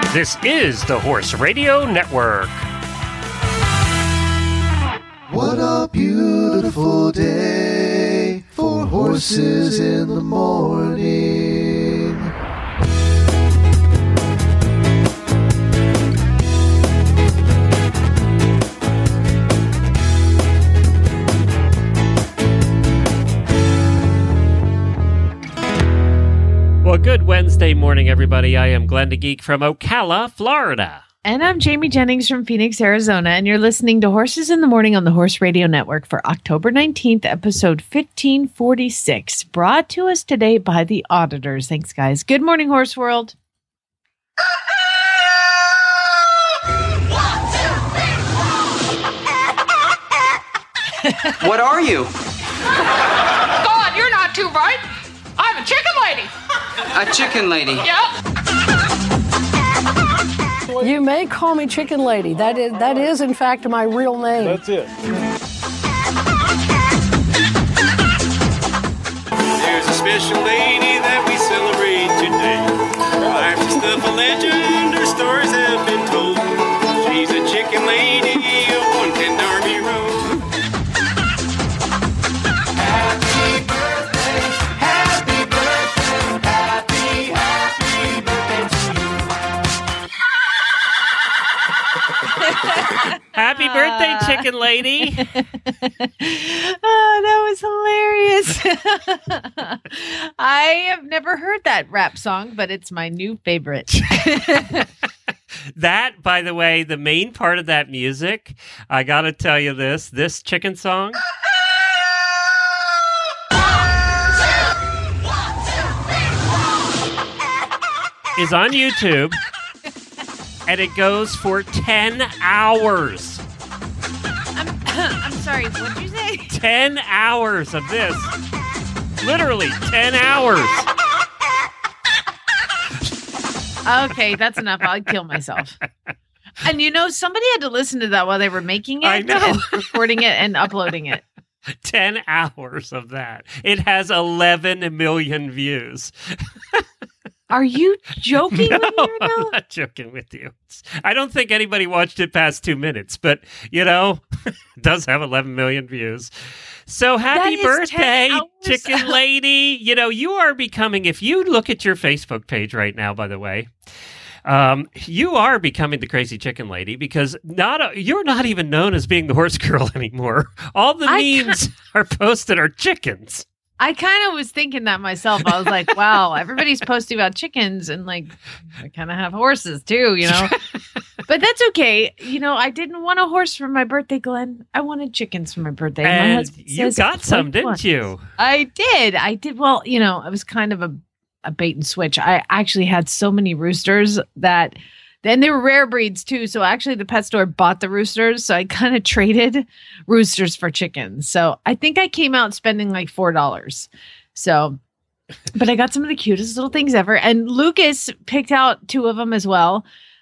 This is the Horse Radio Network. What a beautiful day for horses in the morning. Well, good Wednesday morning, everybody. I am Glenn the Geek from Ocala, Florida. And I'm Jamie Jennings from Phoenix, Arizona, and you're listening to Horses in the Morning on the Horse Radio Network for October 19th, episode 1546, brought to us today by the Auditors. Thanks, guys. Good morning, Horse World. What are you? God, you're not too bright. I'm a chicken lady. A chicken lady. Yep. You may call me Chicken Lady. That is in fact my real name. That's it. There's a special lady that we celebrate today. Her life is stuff a legend, her stories have been told. She's a chicken lady of 110 Army Road. Happy birthday, happy birthday, happy birthday to you. Happy birthday, chicken lady. Oh, that was hilarious. I have never heard that rap song, but it's my new favorite. That, by the way, the main part of that music, I got to tell you this chicken song is on YouTube, and it goes for 10 hours. I'm sorry, what did you say? 10 hours of this. Literally 10 hours. Okay, that's enough. I'll kill myself. And you know, somebody had to listen to that while they were making it I know. and recording it and uploading it. 10 hours of that. It has 11 million views. Are you joking No, with me right I'm now? not joking with you. I don't think anybody watched it past 2 minutes, but, you know, it does have 11 million views. So happy That is birthday, 10 hours. chicken lady. You know, you are becoming, if you look at your Facebook page right now, by the way, you are becoming the crazy chicken lady because you're not even known as being the horse girl anymore. All the memes are posted are chickens. I kind of was thinking that myself. I was like, wow, everybody's posting about chickens and like, I kind of have horses too, you know? But that's okay. You know, I didn't want a horse for my birthday, Glenn. I wanted chickens for my birthday. My And husband you says, got some, "Which didn't ones?" you? I did. Well, you know, it was kind of a bait and switch. I actually had so many roosters that, and they were rare breeds too. So actually the pet store bought the roosters. So I kind of traded roosters for chickens. So I think I came out spending like $4. So, but I got some of the cutest little things ever. And Lucas picked out 2 of them as well.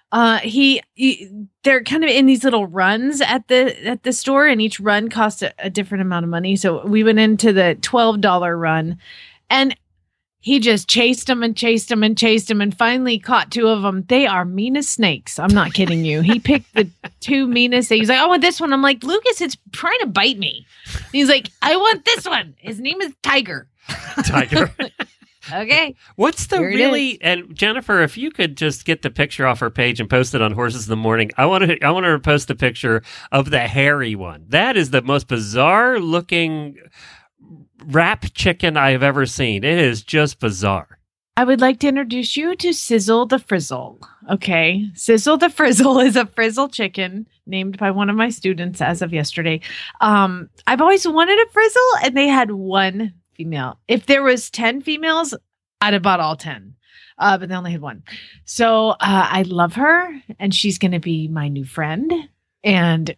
They're kind of in these little runs at the store, and each run cost a different amount of money. So we went into the $12 run, and he just chased them and chased them and chased them, and finally caught 2 of them. They are mean as snakes. I'm not kidding you. He picked the 2 meanest. He's like, I want this one. I'm like, Lucas, it's trying to bite me. He's like, I want this one. His name is Tiger. Tiger. Okay. What's the Here it really, and Jennifer, if you could just get the picture off her page and post it on Horses in the Morning, I want her to post the picture of the hairy one. That is the most bizarre looking wrap chicken I have ever seen. It is just bizarre. I would like to introduce you to Sizzle the Frizzle. Okay. Sizzle the Frizzle is a frizzle chicken named by one of my students as of yesterday. I've always wanted a frizzle, and they had 1 female. If there was 10 females, I'd have bought all 10. But they only had 1. So I love her, and she's going to be my new friend. And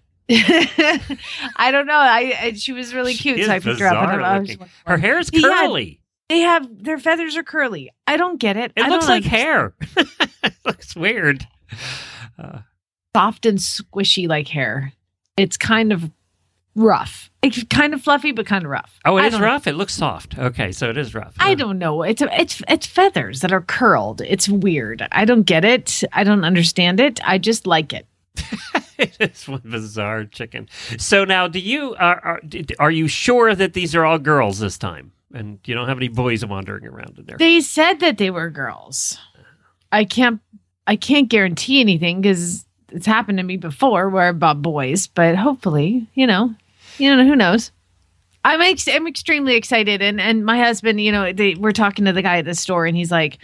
I don't know. She was really cute. So I picked her up. And her hair is curly. Their feathers are curly. I don't get it. It looks like hair. It looks weird. Soft and squishy like hair. It's kind of rough. It's kind of fluffy, but kind of rough. Oh, I it is don't- rough? It looks soft. Okay, so it is rough. I don't know. It's feathers that are curled. It's weird. I don't get it. I don't understand it. I just like it. It is one bizarre chicken. So now, do you are you sure that these are all girls this time, and you don't have any boys wandering around in there? They said that they were girls. I can't guarantee anything because it's happened to me before where I bought boys, but hopefully, who knows? I'm extremely excited, and my husband, we're talking to the guy at the store, and he's like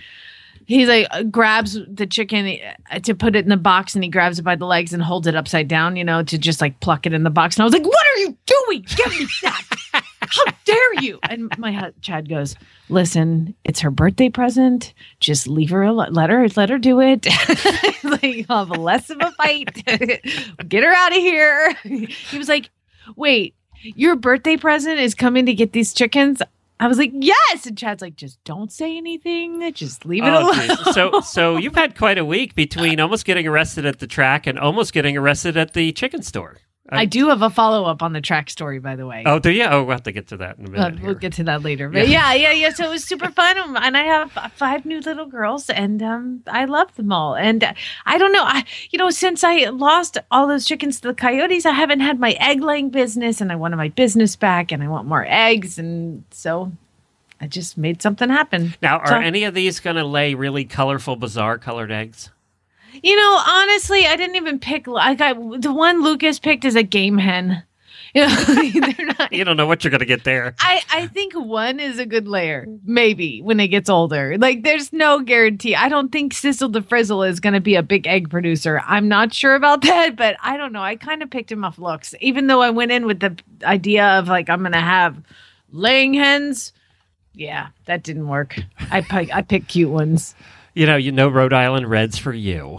grabs the chicken to put it in the box, and he grabs it by the legs and holds it upside down, to just like pluck it in the box. And I was like, "What are you doing? Give me that! How dare you?" And my Chad goes, "Listen, it's her birthday present. Just leave her let her do it. Like, I'll have less of a fight. Get her out of here." He was like, "Wait, your birthday present is coming to get these chickens?" I was like, "Yes." And Chad's like, "Just don't say anything. Just leave it alone." Geez. So you've had quite a week between almost getting arrested at the track and almost getting arrested at the chicken store. I do have a follow-up on the track story, by the way. Oh, do you? Oh, we'll have to get to that in a minute. We'll get to that later. But yeah. So it was super fun. And I have 5 new little girls, and I love them all. And I don't know. Since I lost all those chickens to the coyotes, I haven't had my egg-laying business, and I wanted my business back, and I want more eggs. And so I just made something happen. Now, are any of these going to lay really colorful, bizarre colored eggs? Honestly, I didn't even pick. The one Lucas picked is a game hen. They're not. You don't know what you're going to get there. I think one is a good layer, maybe when it gets older. Like, there's no guarantee. I don't think Sizzle the Frizzle is going to be a big egg producer. I'm not sure about that, but I don't know. I kind of picked him off looks, even though I went in with the idea of like I'm going to have laying hens. Yeah, that didn't work. I picked cute ones. Rhode Island Reds for you.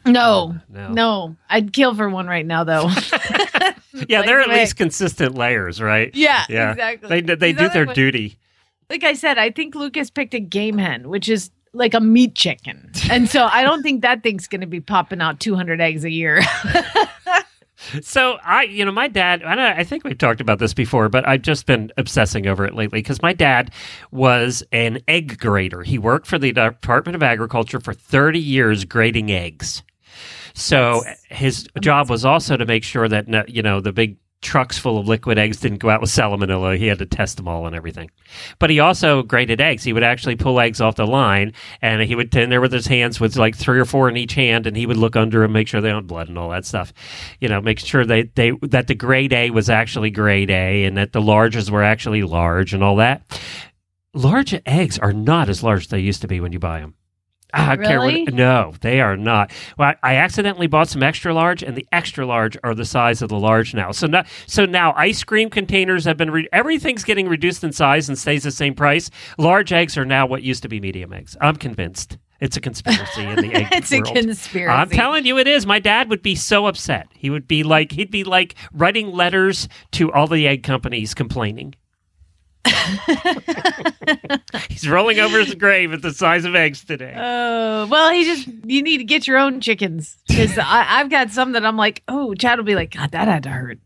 No. I'd kill for one right now, though. Yeah, they're at least consistent layers, right? Yeah, exactly. They do their duty. Like I said, I think Lucas picked a game hen, which is like a meat chicken. And so I don't think that thing's going to be popping out 200 eggs a year. So my dad, I think we've talked about this before, but I've just been obsessing over it lately because my dad was an egg grader. He worked for the Department of Agriculture for 30 years grading eggs. So his job was also to make sure that, the big trucks full of liquid eggs didn't go out with salmonella. He had to test them all and everything. But he also graded eggs. He would actually pull eggs off the line, and he would stand there with his hands with like 3 or 4 in each hand, and he would look under and make sure they don't have blood and all that stuff. Make sure that the grade A was actually grade A and that the larges were actually large and all that. Large eggs are not as large as they used to be when you buy them. Really? No, they are not. Well, I accidentally bought some extra large, and the extra large are the size of the large now. So now ice cream containers have been everything's getting reduced in size and stays the same price. Large eggs are now what used to be medium eggs. I'm convinced. It's a conspiracy in the egg It's world. a conspiracy. I'm telling you it is. My dad would be so upset. He'd be like writing letters to all the egg companies complaining. He's rolling over his grave at the size of eggs today. Oh, well, you need to get your own chickens because I've got some that I'm like, oh, Chad will be like, God, that had to hurt.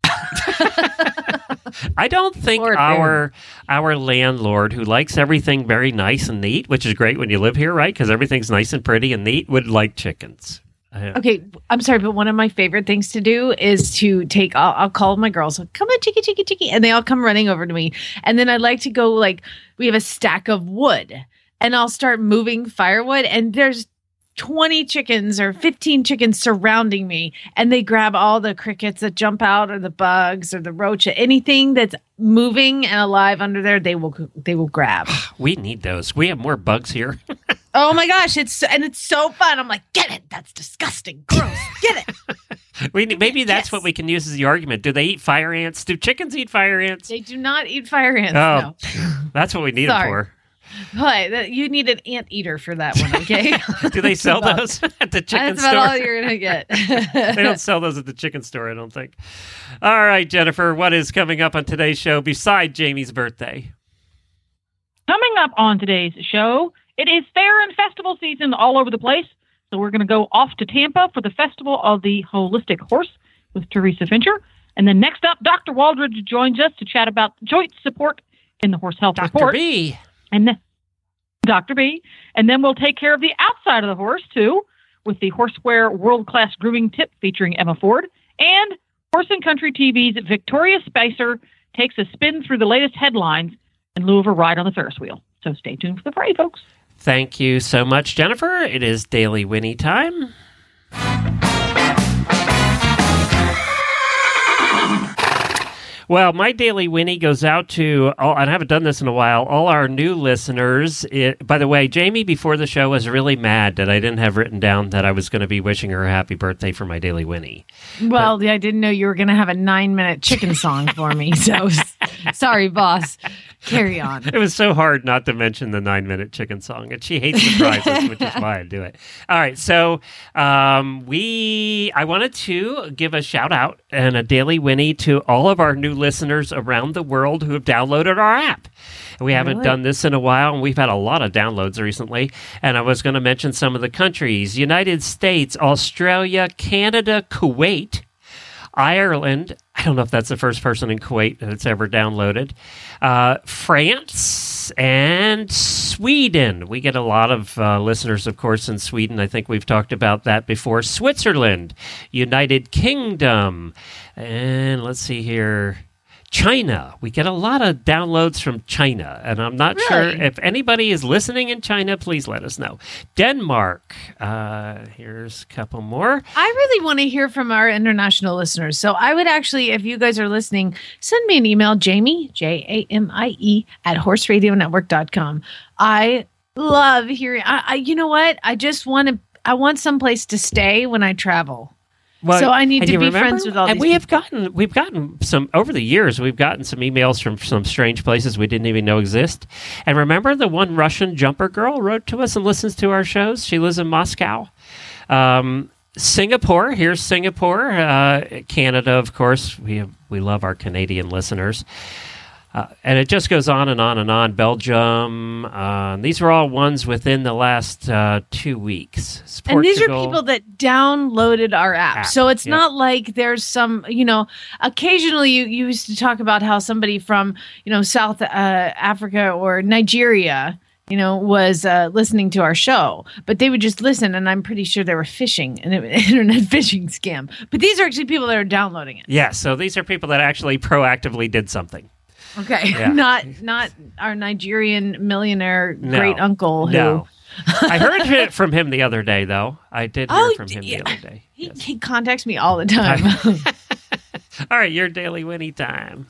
I don't think our landlord, who likes everything very nice and neat, which is great when you live here, right? Because everything's nice and pretty and neat, would like chickens. Okay, I'm sorry, but one of my favorite things to do is to I'll call my girls, come on, chicky, chicky, chicky, and they all come running over to me. And then I like to go, we have a stack of wood, and I'll start moving firewood, and there's 20 chickens or 15 chickens surrounding me, and they grab all the crickets that jump out or the bugs or the roach, anything that's moving and alive under there, they will grab. We need those. We have more bugs here. Oh my gosh, it's so fun. I'm like, get it. That's disgusting. Gross. Get it. Maybe that's what we can use as the argument. Do they eat fire ants? Do chickens eat fire ants? They do not eat fire ants. Oh, No. That's what we need them for. But you need an anteater for that one, okay? Do they sell those at the chicken store? That's about all you're going to get. They don't sell those at the chicken store, I don't think. All right, Jennifer, what is coming up on today's show beside Jamie's birthday? Coming up on today's show, it is fair and festival season all over the place. So we're going to go off to Tampa for the Festival of the Holistic Horse with Teresa Fincher. And then next up, Dr. Waldridge joins us to chat about joint support in the Horse Health Dr. Report. B. And then Dr. B. And then we'll take care of the outside of the horse, too, with the Horseware World-Class Grooming Tip featuring Emma Ford. And Horse and Country TV's Victoria Spicer takes a spin through the latest headlines in lieu of a ride on the Ferris wheel. So stay tuned for the parade, folks. Thank you so much, Jennifer. It is Daily Winnie time. Well, my Daily Winnie goes out to, and I haven't done this in a while, all our new listeners. By the way, Jamie, before the show, was really mad that I didn't have written down that I was going to be wishing her a happy birthday for my Daily Winnie. Well, I didn't know you were going to have a 9-minute chicken song for me. So sorry, boss. Carry on. It was so hard not to mention the 9-minute chicken song, and she hates surprises, which is why I do it. All right, so I wanted to give a shout out and a Daily Winnie to all of our new listeners around the world who have downloaded our app. We haven't done this in a while, and we've had a lot of downloads recently. And I was going to mention some of the countries: United States, Australia, Canada, Kuwait, Ireland. I don't know if that's the first person in Kuwait that's ever downloaded. France and Sweden. We get a lot of listeners, of course, in Sweden. I think we've talked about that before. Switzerland, United Kingdom, and let's see here. China. We get a lot of downloads from China, and I'm not sure if anybody is listening in China. Please let us know. Denmark. Here's a couple more. I really want to hear from our international listeners. So I would actually, if you guys are listening, send me an email, Jamie, Jamie, at horseradionetwork.com. I love hearing, you know what? I want someplace to stay when I travel. Well, so I need to be friends with all these people. We've gotten some, over the years, we've gotten some emails from some strange places we didn't even know exist. And remember the one Russian jumper girl wrote to us and listens to our shows? She lives in Moscow. Singapore, here's Singapore. Canada, of course. We love our Canadian listeners. And it just goes on and on and on. Belgium. These are all ones within the last 2 weeks. And these are people that downloaded our app. So it's not like there's some, occasionally you used to talk about how somebody from, South Africa or Nigeria, was listening to our show. But they would just listen, and I'm pretty sure they were phishing, an internet phishing scam. But these are actually people that are downloading it. Yeah, so these are people that actually proactively did something. Okay, yeah. not our Nigerian millionaire great uncle who. No. I heard from him the other day, though. I did hear from him the other day. He contacts me all the time. All right, your Daily Winnie time.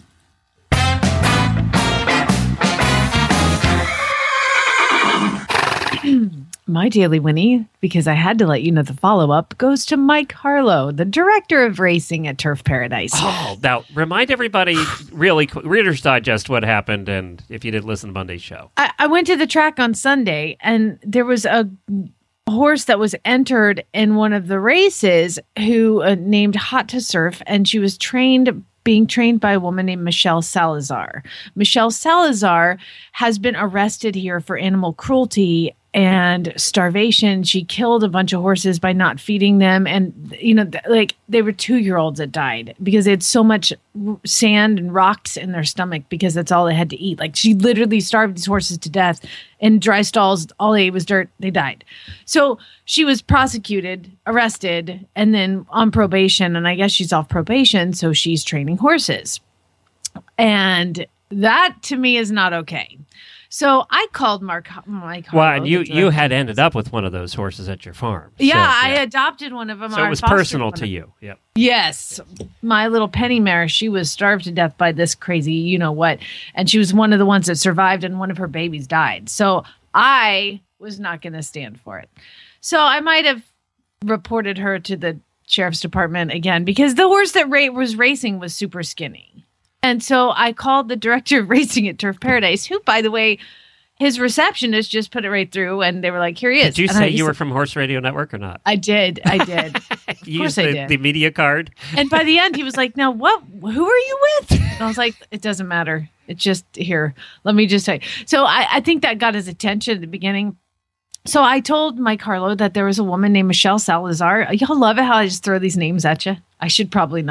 My Daily Winnie, because I had to let you know the follow-up, goes to Mike Harlow, the director of racing at Turf Paradise. Oh, now remind everybody really quick, Reader's Digest, what happened, and if you didn't listen to Monday's show. I went to the track on Sunday, and there was a horse that was entered in one of the races who named Hot to Surf, and she was being trained by a woman named Michelle Salazar. Michelle Salazar has been arrested here for animal cruelty and starvation. She killed a bunch of horses by not feeding them. And, they were 2-year-olds that died because they had so much sand and rocks in their stomach because that's all they had to eat. Like, she literally starved these horses to death in dry stalls. All they ate was dirt. They died. So she was prosecuted, arrested, and then on probation. And I guess she's off probation. So she's training horses. And that to me is not okay. So I called Mike Harlow. Well, and you had ended up with one of those horses at your farm. Yeah, I adopted one of them. So it was personal to you. Yep. Yes. My little penny mare, she was starved to death by this crazy you-know-what. And she was one of the ones that survived, and one of her babies died. So I was not going to stand for it. So I might have reported her to the sheriff's department again because the horse that was racing was super skinny. And so I called the director of racing at Turf Paradise, who, by the way, his receptionist just put it right through, and they were like, here he is. Did you say you were from Horse Radio Network or not? I did. You used the media card? And by the end, he was like, now what? Who are you with? And I was like, it doesn't matter. It's just here. Let me just say. So I think that got his attention at the beginning. So I told Mike Harlow that there was a woman named Michelle Salazar. Y'all love it how I just throw these names at you. I should probably not.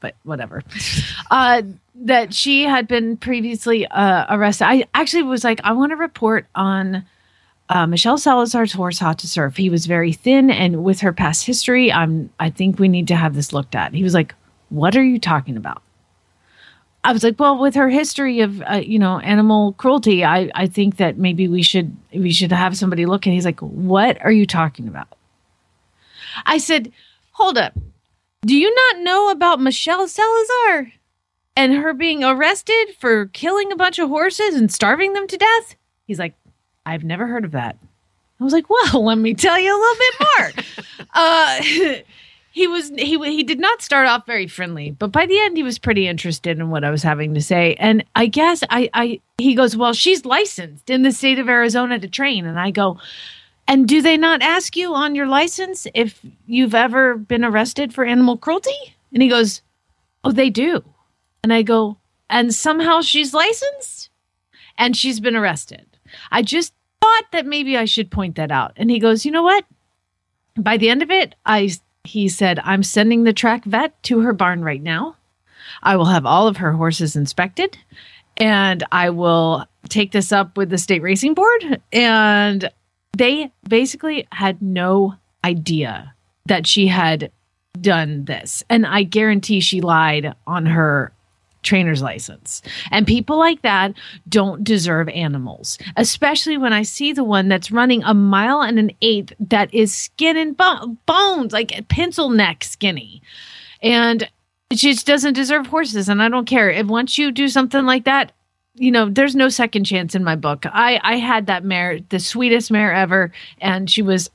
but whatever. That she had been previously arrested. I actually was like, I want to report on Michelle Salazar's horse, Hot to Surf. He was very thin, and with her past history, I think we need to have this looked at. He was like, what are you talking about? I was like, well, with her history of, animal cruelty, I think that maybe we should have somebody look. And he's like, what are you talking about? I said, hold up. Do you not know about Michelle Salazar and her being arrested for killing a bunch of horses and starving them to death? He's like, I've never heard of that. I was like, well, let me tell you a little bit more. He did not start off very friendly, but by the end he was pretty interested in what I was having to say. And I guess he goes, well, she's licensed in the state of Arizona to train. And I go, and do they not ask you on your license if you've ever been arrested for animal cruelty? And he goes, oh, they do. And I go, and somehow she's licensed and she's been arrested. I just thought that maybe I should point that out. And he goes, you know what? By the end of it, he said, I'm sending the track vet to her barn right now. I will have all of her horses inspected, and I will take this up with the state racing board. And they basically had no idea that she had done this. And I guarantee she lied on her trainer's license. And people like that don't deserve animals, especially when I see the one that's running 1.1 miles that is skin and bones, like pencil neck skinny. And she just doesn't deserve horses. And I don't care if once you do something like that, there's no second chance in my book. I had that mare, the sweetest mare ever. And she was,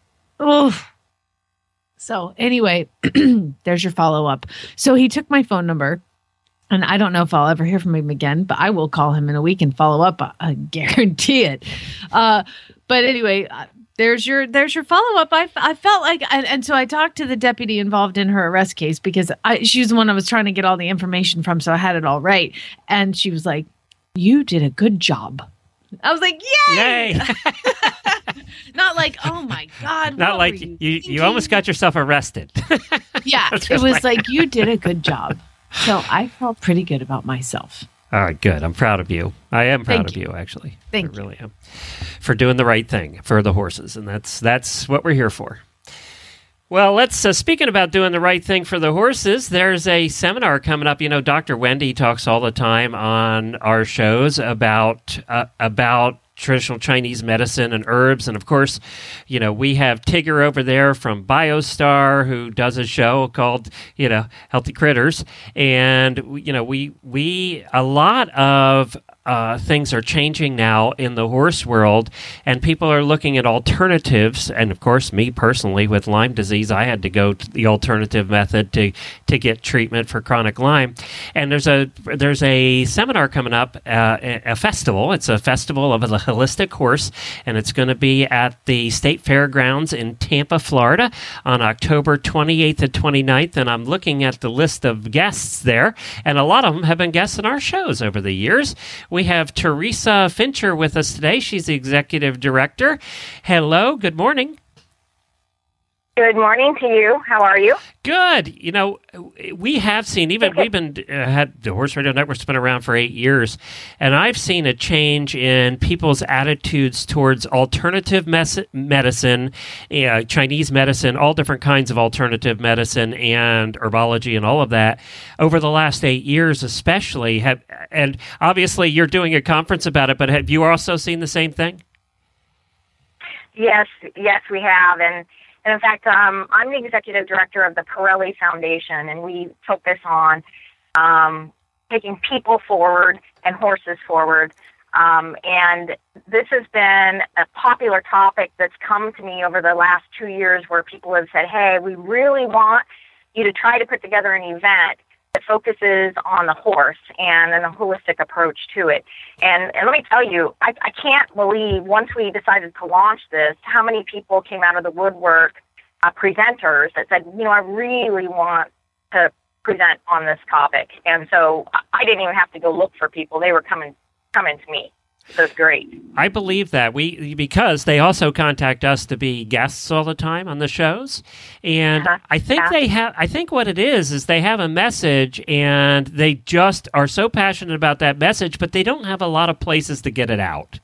So anyway, there's your follow-up. So he took my phone number. And I don't know if I'll ever hear from him again, but I will call him in a week and follow up. I guarantee it. But anyway, there's your follow up. I felt like, and so I talked to the deputy involved in her arrest case because she was the one I was trying to get all the information from, so I had it all right. And she was like, "You did a good job." I was like, "Yay!" Not like, "Oh my God!" Not like you almost got yourself arrested. Yeah, it was like you did a good job. So I felt pretty good about myself. All right, good. I'm proud of you. I am proud of you, actually. I really am. For doing the right thing for the horses, and that's what we're here for. Well, let's, speaking about doing the right thing for the horses, there's a seminar coming up. Dr. Wendy talks all the time on our shows about traditional Chinese medicine and herbs. And of course, we have Tigger over there from BioStar who does a show called, Healthy Critters. And, we a lot of things are changing now in the horse world, and people are looking at alternatives. And of course, me personally with Lyme disease, I had to go to the alternative method to get treatment for chronic Lyme. And there's a seminar coming up, a festival. It's a festival of the holistic horse, and it's going to be at the State Fairgrounds in Tampa, Florida on October 28th and 29th. And I'm looking at the list of guests there, and a lot of them have been guests in our shows over the years. We have Teresa Fincher with us today. She's the executive director. Hello, good morning. Good morning to you. How are you? Good. We have seen, we've been, had the Horse Radio Network's been around for 8 years, and I've seen a change in people's attitudes towards alternative medicine, Chinese medicine, all different kinds of alternative medicine and herbology and all of that over the last 8 years especially. And obviously you're doing a conference about it, but have you also seen the same thing? Yes, we have. And in fact, I'm the executive director of the Pirelli Foundation, and we focus on taking people forward and horses forward. And this has been a popular topic that's come to me over the last 2 years where people have said, hey, we really want you to try to put together an event that focuses on the horse and a holistic approach to it. And let me tell you, I can't believe once we decided to launch this, how many people came out of the woodwork, presenters that said, I really want to present on this topic. And so I didn't even have to go look for people. They were coming to me. So it's great. I believe that because they also contact us to be guests all the time on the shows, and I think they have. I think what it is they have a message, and they just are so passionate about that message, but they don't have a lot of places to get it out.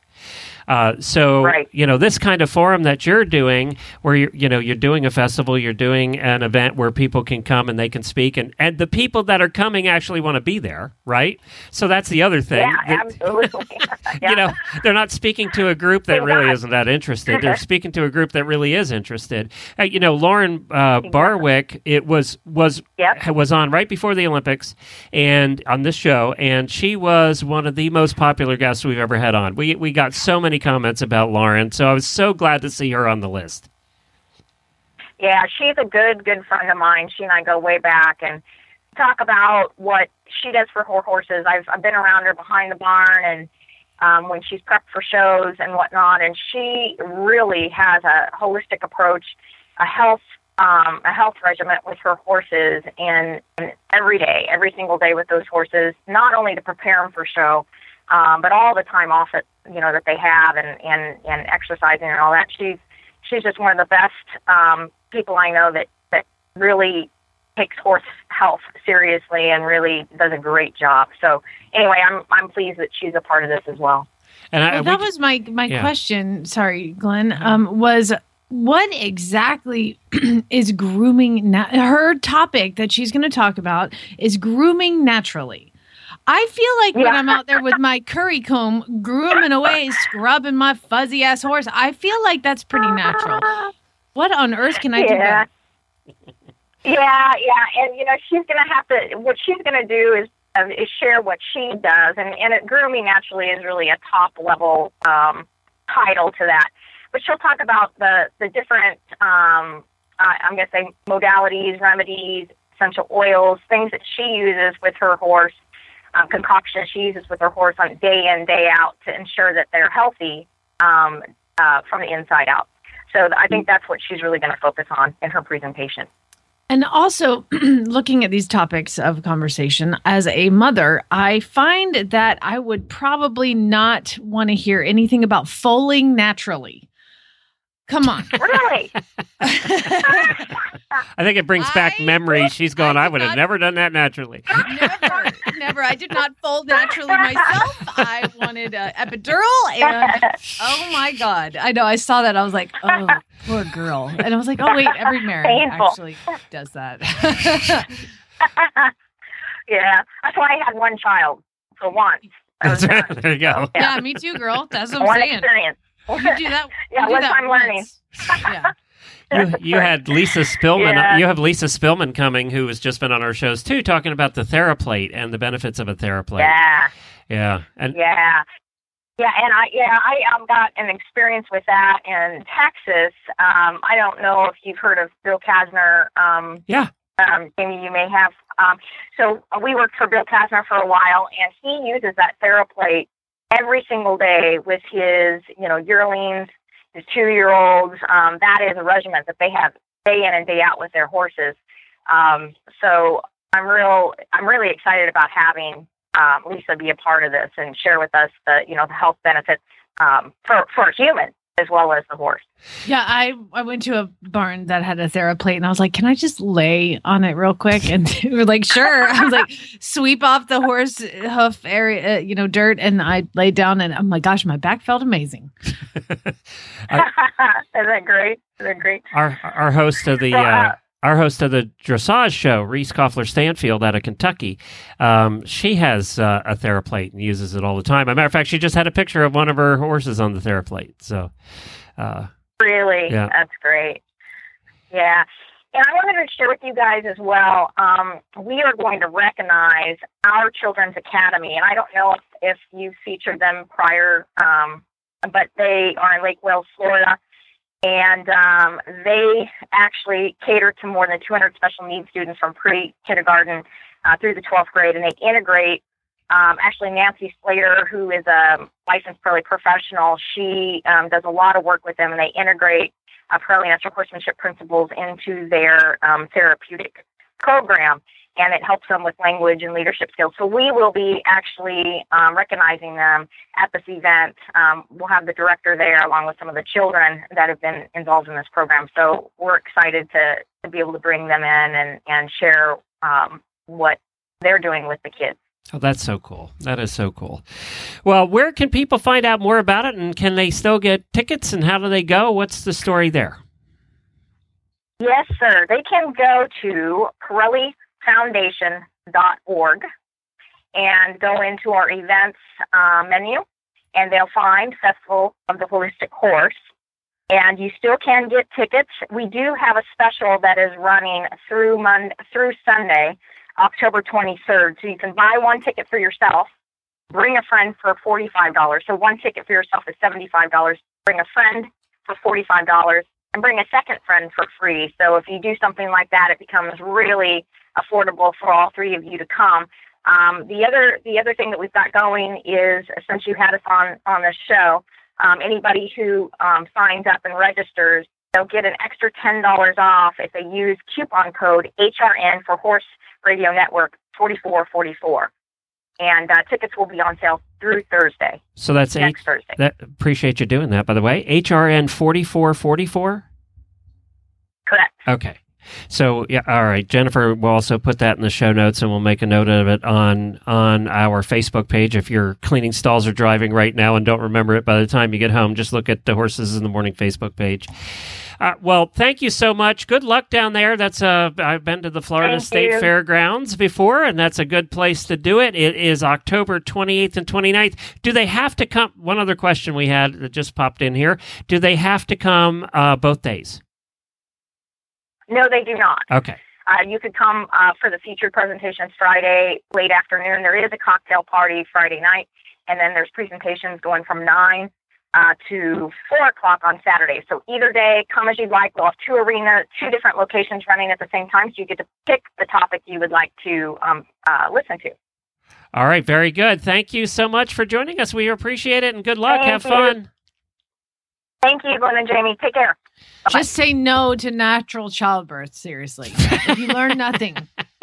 This kind of forum that you're doing, where you're doing a festival, you're doing an event where people can come and they can speak, and the people that are coming actually want to be there, right? So that's the other thing. Yeah, absolutely. They're not speaking to a group that really isn't that interested. They're speaking to a group that really is interested. Lauren Barwick, it was on right before the Olympics and on this show, and she was one of the most popular guests we've ever had on. We got so many comments about Lauren, so I was so glad to see her on the list. Yeah, she's a good friend of mine. She and I go way back and talk about what she does for her horses. I've been around her behind the barn and when she's prepped for shows and whatnot, and she really has a holistic approach, a health regimen with her horses, and every day, every single day with those horses, not only to prepare them for show, but all the time off that they have and exercising and all that. She's just one of the best people I know that really takes horse health seriously and really does a great job. So anyway, I'm pleased that she's a part of this as well. And that was my question. Sorry, Glenn. Was what exactly is grooming? Her topic that she's going to talk about is grooming naturally. I feel like when I'm out there with my curry comb, grooming away, scrubbing my fuzzy ass horse, I feel like that's pretty natural. What on earth can I do better? Yeah, and she's gonna have to. What she's gonna do is share what she does, and grooming naturally is really a top level title to that. But she'll talk about the different, I'm gonna say modalities, remedies, essential oils, things that she uses with her horse. Concoction she uses with her horse on day in, day out to ensure that they're healthy from the inside out. So I think that's what she's really going to focus on in her presentation. And also, looking at these topics of conversation, as a mother, I find that I would probably not want to hear anything about foaling naturally. Come on. Really? I think it brings back memories. She's going, I would have never done that naturally. Never. I did not fold naturally myself. I wanted an epidural. And oh, my God. I know. I saw that. I was like, oh, poor girl. And I was like, oh, wait, every Mary actually does that. Yeah. That's why I had one child. So once. There you go. Yeah, me too, girl. That's what I'm saying. Experience. You do that. Yeah, once I'm learning. Yeah. You had Lisa Spillman. Yeah. You have Lisa Spillman coming, who has just been on our shows too, talking about the TheraPlate and the benefits of a TheraPlate. Yeah. And I got an experience with that in Texas. I don't know if you've heard of Bill Kasner. Amy, you may have. So we worked for Bill Kasner for a while, and he uses that TheraPlate every single day with his, yearlings, his 2-year-olds. That is a regimen that they have day in and day out with their horses. So I'm really excited about having Lisa be a part of this and share with us the health benefits for humans as well as the horse. Yeah, I went to a barn that had a TheraPlate, and I was like, can I just lay on it real quick? And they were like, sure. I was like, sweep off the horse hoof area, dirt, and I laid down, and oh my gosh, my back felt amazing. Isn't that great? Our host of the our host of the dressage show, Reese Koffler Stanfield out of Kentucky, she has a TheraPlate and uses it all the time. As a matter of fact, she just had a picture of one of her horses on the TheraPlate. So, really, yeah. That's great. Yeah, and I wanted to share with you guys as well. We are going to recognize our Children's Academy, and I don't know if you've featured them prior, but they are in Lake Wales, Florida. And they actually cater to more than 200 special needs students from pre-kindergarten through the 12th grade. And they integrate, actually Nancy Slater, who is a licensed Pirelli professional, she does a lot of work with them, and they integrate Pirelli natural horsemanship principles into their therapeutic program. and it helps them with language and leadership skills. So we will be actually recognizing them at this event. We'll have the director there along with some of the children that have been involved in this program. So we're excited to be able to bring them in and share what they're doing with the kids. Oh, that's so cool. That is so cool. Well, where can people find out more about it, and can they still get tickets, and how do they go? What's the story there? Yes, sir. They can go to PirelliFoundation.org and go into our events menu, and they'll find Festival of the Holistic Horse. And you still can get tickets. We do have a special that is running through Sunday, October 23rd. So you can buy one ticket for yourself, bring a friend for $45. So one ticket for yourself is $75. Bring a friend for $45, and bring a second friend for free. So if you do something like that, it becomes really affordable for all three of you to come. The other thing that we've got going is, since you had us on this show, anybody who signs up and registers, they'll get an extra $10 off if they use coupon code HRN for Horse Radio Network 4444. And tickets will be on sale through Thursday. So that's next Thursday. Appreciate you doing that, by the way. HRN 4444? Correct. Okay. So, yeah, all right. Jennifer will also put that in the show notes, and we'll make a note of it on our Facebook page. If you're cleaning stalls or driving right now and don't remember it by the time you get home, just look at the Horses in the Morning Facebook page. Well, thank you so much. Good luck down there. I've been to the Florida State Fairgrounds before, and that's a good place to do it. It is October 28th and 29th. Do they have to come? One other question we had that just popped in here. Do they have to come both days? No, they do not. Okay. You could come for the featured presentations Friday, late afternoon. There is a cocktail party Friday night, and then there's presentations going from 9 to 4 o'clock on Saturday. So either day, come as you'd like. We'll have two different locations running at the same time, so you get to pick the topic you would like to listen to. All right, very good. Thank you so much for joining us. We appreciate it, and good luck. Have fun. Thank you, Glenn and Jamie. Take care. Bye-bye. Just say no to natural childbirth, seriously. If you learn nothing.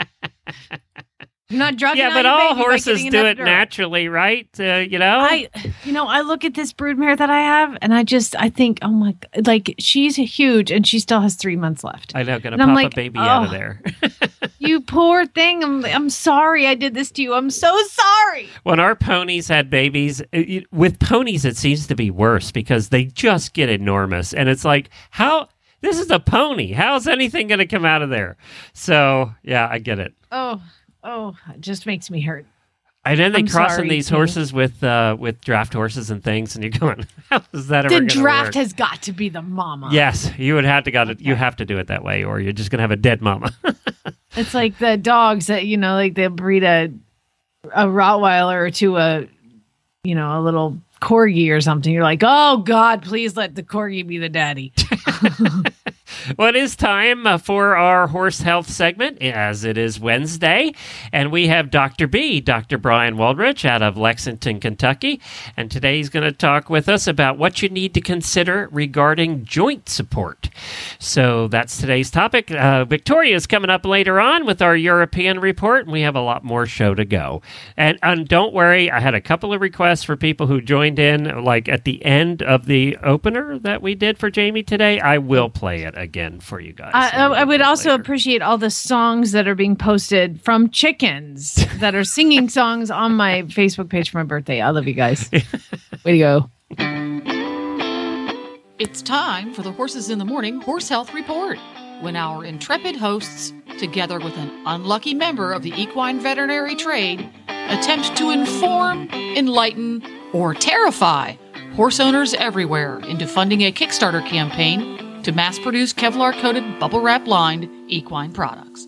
I'm not drugging Yeah, but all horses do it naturally, right? I look at this broodmare that I have, and I think, oh my, like, she's huge, and she still has 3 months left. I know, gonna pop a baby out of there. You poor thing. I'm sorry I did this to you. I'm so sorry. When our ponies had babies, with ponies it seems to be worse because they just get enormous, and it's like, how? This is a pony. How's anything going to come out of there? So, yeah, I get it. Oh, it just makes me hurt. And then they crossing these horses with draft horses and things, and you're going, how is that ever going to work? The draft has got to be the mama. Yes, you would have to you have to do it that way, or you're just going to have a dead mama. It's like the dogs that, like they'll breed a Rottweiler to a little corgi or something. You're like, oh God, please let the corgi be the daddy. Well, it is time for our horse health segment, as it is Wednesday, and we have Dr. B, Dr. Brian Waldrich, out of Lexington, Kentucky, and today he's going to talk with us about what you need to consider regarding joint support. So that's today's topic. Victoria is coming up later on with our European report, and we have a lot more show to go. And don't worry, I had a couple of requests for people who joined in, like at the end of the opener that we did for Jamie today. I will play it again for you guys. I would also appreciate all the songs that are being posted from chickens that are singing songs on my Facebook page for my birthday. I love you guys. Way to go. It's time for the Horses in the Morning Horse Health Report, when our intrepid hosts, together with an unlucky member of the equine veterinary trade, attempt to inform, enlighten, or terrify horse owners everywhere into funding a Kickstarter campaign to mass-produce Kevlar-coated, bubble-wrap lined equine products.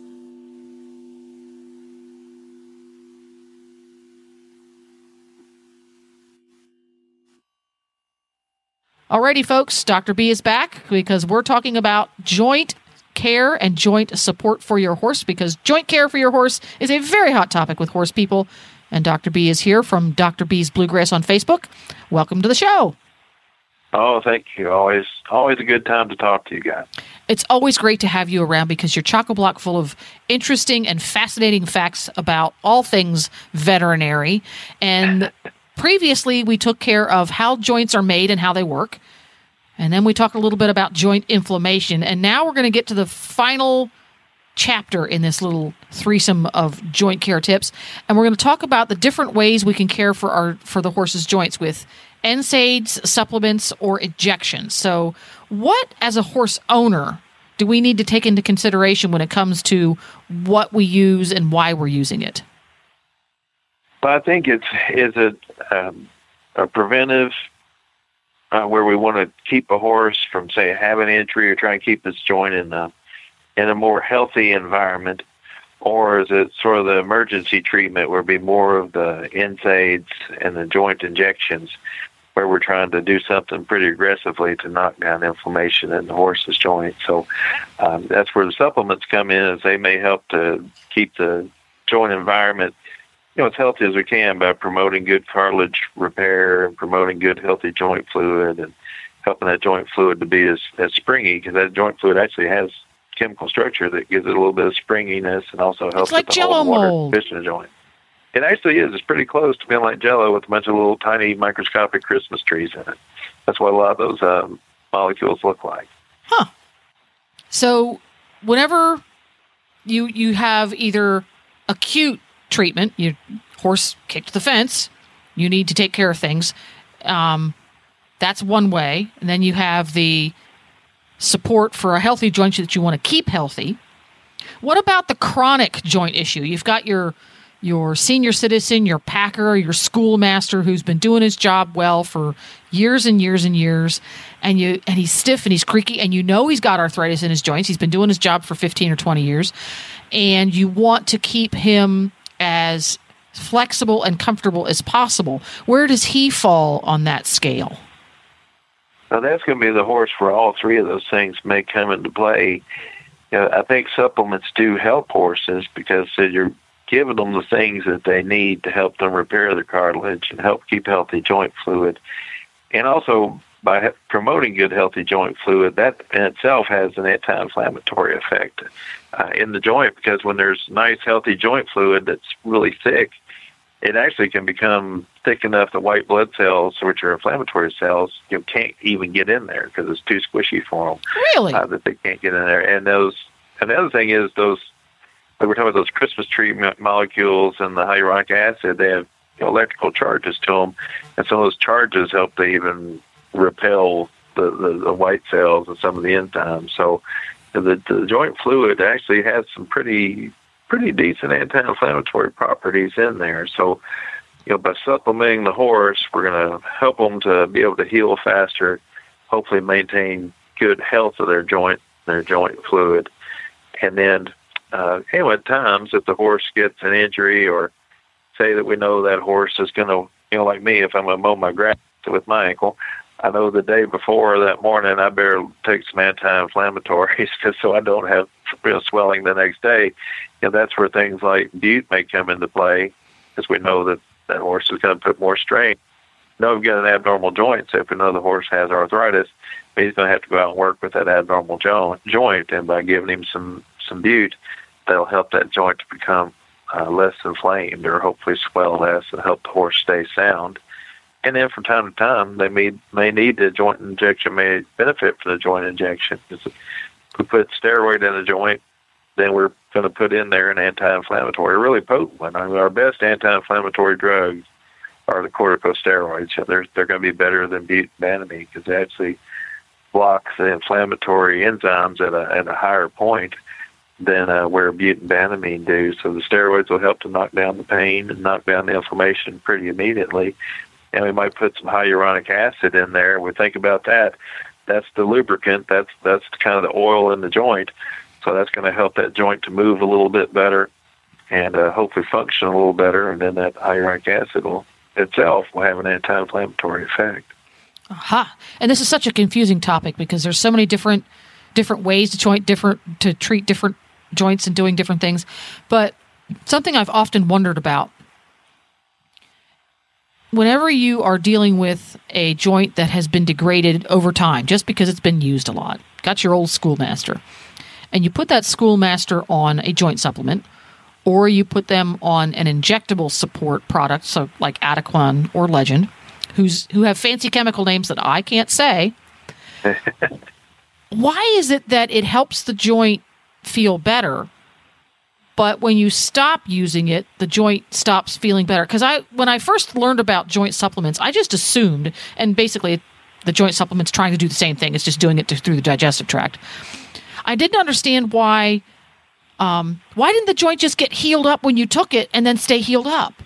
Alrighty, folks, Dr. B is back because we're talking about joint care and joint support for your horse, because joint care for your horse is a very hot topic with horse people. And Dr. B is here from Dr. B's Bluegrass on Facebook. Welcome to the show. Oh, thank you. Always a good time to talk to you guys. It's always great to have you around because you're chock-a-block full of interesting and fascinating facts about all things veterinary. And previously, we took care of how joints are made and how they work. And then we talked a little bit about joint inflammation. And now we're going to get to the final chapter in this little threesome of joint care tips. And we're going to talk about the different ways we can care for the horse's joints with NSAIDs, supplements, or injections. So what, as a horse owner, do we need to take into consideration when it comes to what we use and why we're using it? Well, I think it's a preventive where we want to keep a horse from, say, having an injury or try and keep its joint in a more healthy environment, or is it sort of the emergency treatment where it'd be more of the NSAIDs and the joint injections where we're trying to do something pretty aggressively to knock down inflammation in the horse's joint. So that's where the supplements come in, as they may help to keep the joint environment as healthy as we can by promoting good cartilage repair and promoting good, healthy joint fluid and helping that joint fluid to be as springy, because that joint fluid actually has chemical structure that gives it a little bit of springiness and also helps like with the hold Jell-O water mold. fish in the joint. It actually is. It's pretty close to being like Jell-O with a bunch of little tiny microscopic Christmas trees in it. That's what a lot of those molecules look like. Huh. So whenever you have either acute treatment, your horse kicked the fence, you need to take care of things. That's one way. And then you have the support for a healthy joint that you want to keep healthy. What about the chronic joint issue? You've got your senior citizen, your packer, your schoolmaster who's been doing his job well for years and years and years, and he's stiff and he's creaky, and he's got arthritis in his joints. He's been doing his job for 15 or 20 years, and you want to keep him as flexible and comfortable as possible. Where does he fall on that scale? Now, that's going to be the horse where all three of those things may come into play. I think supplements do help horses because you're giving them the things that they need to help them repair their cartilage and help keep healthy joint fluid. And also, by promoting good, healthy joint fluid, that in itself has an anti-inflammatory effect in the joint, because when there's nice, healthy joint fluid that's really thick, it actually can become thick enough that white blood cells, which are inflammatory cells, can't even get in there because it's too squishy for them. Really? That they can't get in there. And the other thing is those, like we're talking about those Christmas tree molecules and the hyaluronic acid, they have electrical charges to them, and some of those charges help to even repel the white cells and some of the enzymes. So the joint fluid actually has some pretty decent anti-inflammatory properties in there. So, by supplementing the horse, we're going to help them to be able to heal faster, hopefully maintain good health of their joint fluid. And then, at times, if the horse gets an injury, or say that we know that horse is going to, like me, if I'm going to mow my grass with my ankle, I know the day before that morning I better take some anti-inflammatories so I don't have swelling the next day. That's where things like Bute may come into play, because we know that that horse is going to put more strain. We've got an abnormal joint, so if we know the horse has arthritis, he's going to have to go out and work with that abnormal joint, and by giving him some Bute, that'll help that joint to become less inflamed, or hopefully swell less, and help the horse stay sound. And then from time to time, they may need the joint injection, may benefit from the joint injection. If we put steroid in the joint, then we're going to put in there an anti-inflammatory, a really potent one. Our best anti-inflammatory drugs are the corticosteroids. They're going to be better than butanedione because they actually block the inflammatory enzymes at a higher point than where butanedione do. So the steroids will help to knock down the pain and knock down the inflammation pretty immediately. And we might put some hyaluronic acid in there. We think about that. That's the lubricant. That's kind of the oil in the joint. So that's going to help that joint to move a little bit better and hopefully function a little better. And then that hyaluronic acid itself will have an anti-inflammatory effect. Aha. And this is such a confusing topic because there's so many different ways to treat different joints and doing different things. But something I've often wondered about, whenever you are dealing with a joint that has been degraded over time, just because it's been used a lot, got your old Schoolmaster, and you put that Schoolmaster on a joint supplement, or you put them on an injectable support product, so like Adequan or Legend, who have fancy chemical names that I can't say, why is it that it helps the joint feel better, but when you stop using it, the joint stops feeling better? Because when I first learned about joint supplements, I just assumed, and basically the joint supplement's trying to do the same thing, it's just doing it through the digestive tract. I didn't understand why didn't the joint just get healed up when you took it and then stay healed up?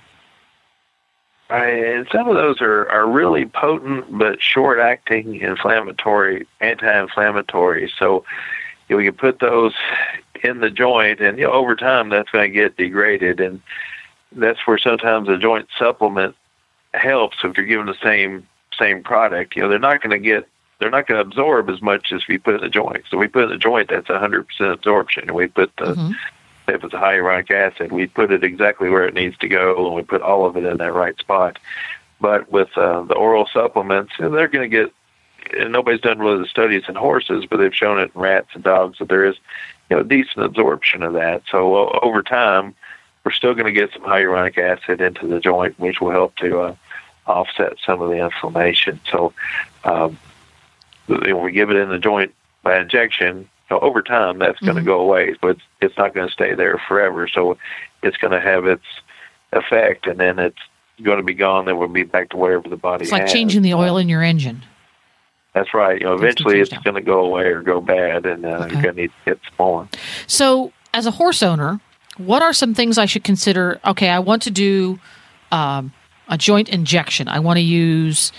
And some of those are really potent but short-acting anti-inflammatory. So we can put those in the joint, and over time that's going to get degraded, and that's where sometimes a joint supplement helps. If you're given the same product, they're not going to absorb as much as we put in the joint. So we put in the joint, that's 100% absorption, and we put if it's a hyaluronic acid, we put it exactly where it needs to go, and we put all of it in that right spot. But with the oral supplements, they're going to get, and nobody's done really the studies in horses, but they've shown it in rats and dogs that there is decent absorption of that. So over time, we're still going to get some hyaluronic acid into the joint, which will help to offset some of the inflammation. So when we give it in the joint by injection, over time that's going to go away, but it's not going to stay there forever. So it's going to have its effect, and then it's going to be gone. Then we'll be back to wherever the body. It's like changing the oil in your engine. That's right. Eventually it's going to go away or go bad, and you're going to need to get some more. So, as a horse owner, what are some things I should consider? Okay, I want to do a joint injection. I want to use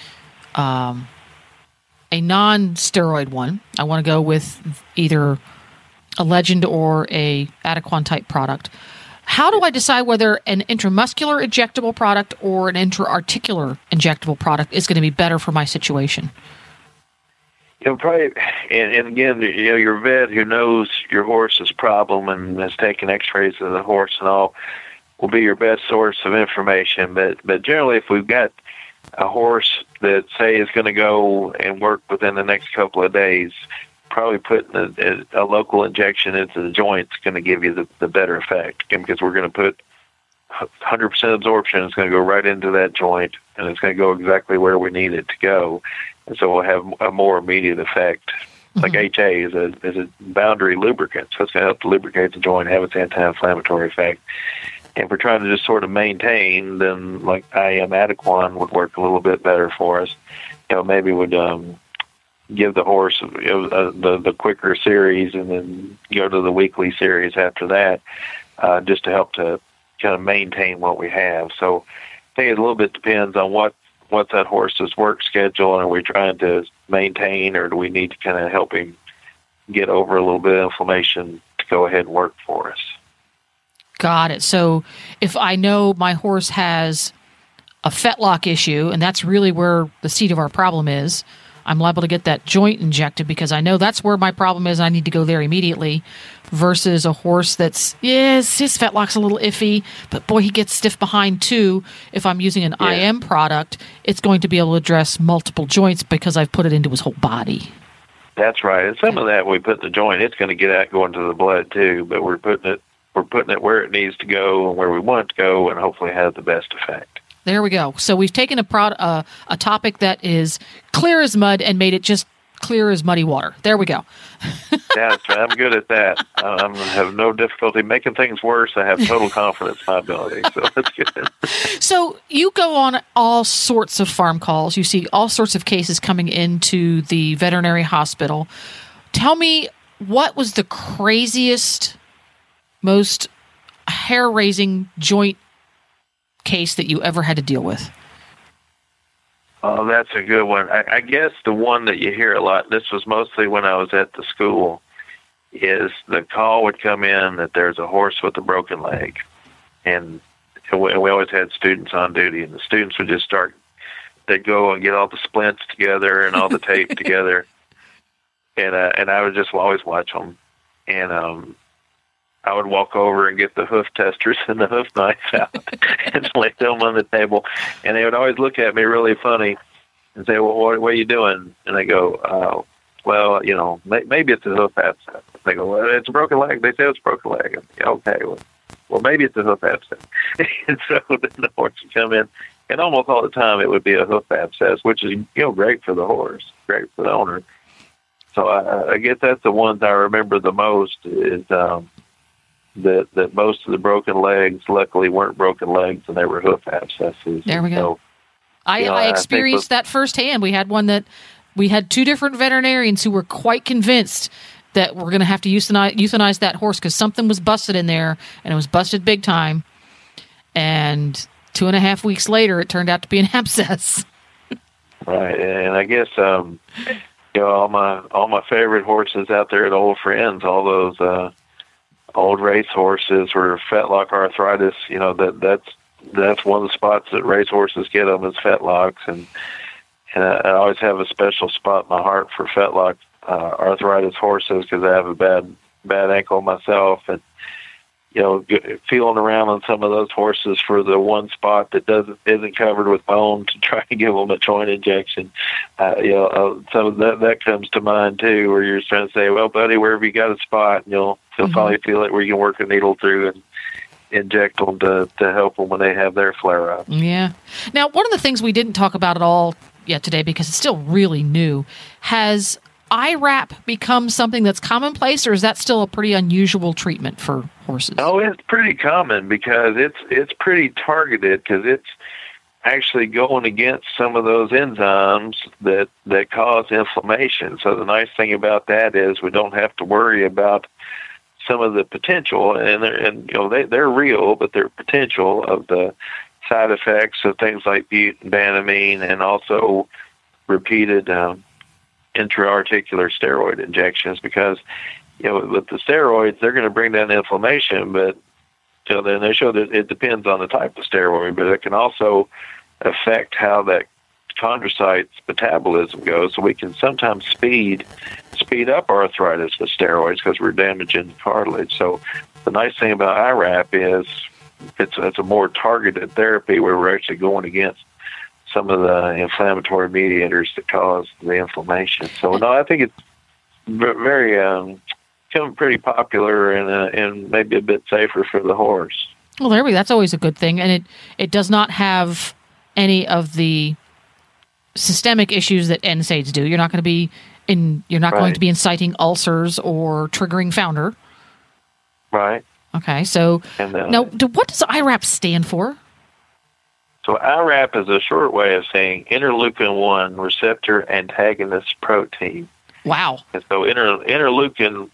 a non-steroid one. I want to go with either a Legend or a Adequan type product. How do I decide whether an intramuscular injectable product or an intra-articular injectable product is going to be better for my situation? Probably, and again, your vet who knows your horse's problem and has taken x-rays of the horse and all will be your best source of information. But generally, if we've got a horse that, say, is going to go and work within the next couple of days, probably putting a local injection into the joint is going to give you the better effect, because we're going to put 100% absorption. It's going to go right into that joint, and it's going to go exactly where we need it to go. And so we'll have a more immediate effect. Like HA is a boundary lubricant, so it's going to help to lubricate the joint, have its anti-inflammatory effect. And if we're trying to just sort of maintain, then like IM Adequan would work a little bit better for us. Maybe would give the horse the quicker series and then go to the weekly series after that, just to help to kind of maintain what we have. So I think it a little bit depends on what's that horse's work schedule, and are we trying to maintain, or do we need to kind of help him get over a little bit of inflammation to go ahead and work for us? Got it. So if I know my horse has a fetlock issue, and that's really where the seat of our problem is, I'm liable to get that joint injected because I know that's where my problem is. I need to go there immediately, versus a horse that's, his fetlock's a little iffy, but boy, he gets stiff behind too. If I'm using an IM product, it's going to be able to address multiple joints because I've put it into his whole body. That's right. And some of that we put in the joint, it's going to get out going to the blood too, but we're putting it where it needs to go and where we want it to go, and hopefully have the best effect. There we go. So we've taken a topic that is clear as mud and made it just clear as muddy water. There we go. That's right. I'm good at that. I have no difficulty making things worse. I have total confidence in my ability, so that's good. So you go on all sorts of farm calls. You see all sorts of cases coming into the veterinary hospital. Tell me, what was the craziest, most hair-raising joint case that you ever had to deal with? Oh, that's a good one. I guess the one that you hear a lot, this was mostly when I was at the school, is the call would come in that there's a horse with a broken leg. And we always had students on duty, and the students would just they'd go and get all the splints together and all the tape together. And I would just always watch them. And I would walk over and get the hoof testers and the hoof knives out and lay them on the table. And they would always look at me really funny and say, well, what are you doing? And I go, well, maybe it's a hoof abscess. They go, well, it's a broken leg. They say it's a broken leg. Okay, well, maybe it's a hoof abscess. And so then the horse would come in, and almost all the time it would be a hoof abscess, which is, great for the horse, great for the owner. So I guess that's the ones I remember the most is that most of the broken legs, luckily, weren't broken legs, and they were hoof abscesses. There we go. So, I experienced that firsthand. We had one that we had two different veterinarians who were quite convinced that we're going to have to euthanize that horse because something was busted in there, and it was busted big time. And 2.5 weeks later, it turned out to be an abscess. Right, and I guess all my favorite horses out there at Old Friends, all those old race horses were fetlock arthritis. That's one of the spots that race horses get them is fetlocks, and I always have a special spot in my heart for fetlock arthritis horses because I have a bad ankle myself, and feeling around on some of those horses for the one spot that isn't covered with bone to try to give them a joint injection. Some of that comes to mind too, where you're trying to say, well, buddy, where have you got a spot? And you'll probably feel it where you can work a needle through and inject them to help them when they have their flare up. Yeah. Now, one of the things we didn't talk about at all yet today, because it's still really new, has IRAP become something that's commonplace, or is that still a pretty unusual treatment for horses? Oh, it's pretty common because it's pretty targeted because it's actually going against some of those enzymes that cause inflammation. So the nice thing about that is we don't have to worry about some of the potential, and they're real, but they're potential of the side effects of things like butanbanamine and also repeated intra-articular steroid injections because, with the steroids, they're going to bring down inflammation, but then they show that it depends on the type of steroid, but it can also affect how that chondrocyte's metabolism goes. So we can sometimes speed up arthritis with steroids because we're damaging the cartilage. So the nice thing about IRAP is it's a more targeted therapy where we're actually going against some of the inflammatory mediators that cause the inflammation. So no, I think it's very become pretty popular and maybe a bit safer for the horse. Well, there we go. That's always a good thing, and it does not have any of the systemic issues that NSAIDs do. You're not going to be going to be inciting ulcers or triggering founder. Right. Okay. So now, what does IRAP stand for? So IRAP is a short way of saying interleukin-1 receptor antagonist protein. Wow. And so interleukin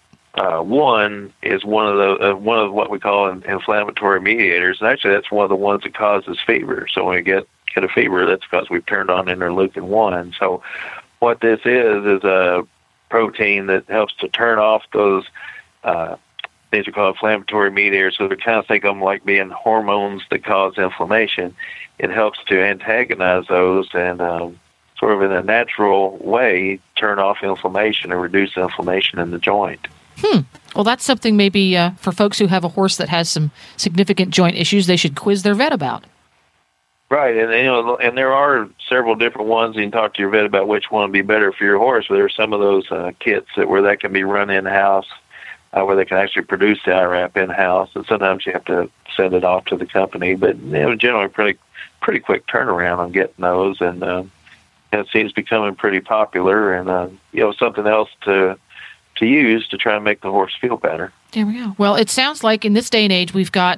1 is one of what we call inflammatory mediators, and actually that's one of the ones that causes fever. So when we get a fever, that's because we've turned on interleukin 1. So what this is a protein that helps to turn off those things we call inflammatory mediators. So we kind of think of them like being hormones that cause inflammation. It helps to antagonize those and sort of in a natural way turn off inflammation and reduce inflammation in the joint. Well, that's something maybe for folks who have a horse that has some significant joint issues, they should quiz their vet about. Right, and there are several different ones. You can talk to your vet about which one would be better for your horse. But there are some of those kits where that can be run in-house, where they can actually produce the IRAP in-house, and sometimes you have to send it off to the company. But generally, pretty quick turnaround on getting those, and it seems becoming pretty popular, and something else to use to try and make the horse feel better. There we go. Well, it sounds like in this day and age we've got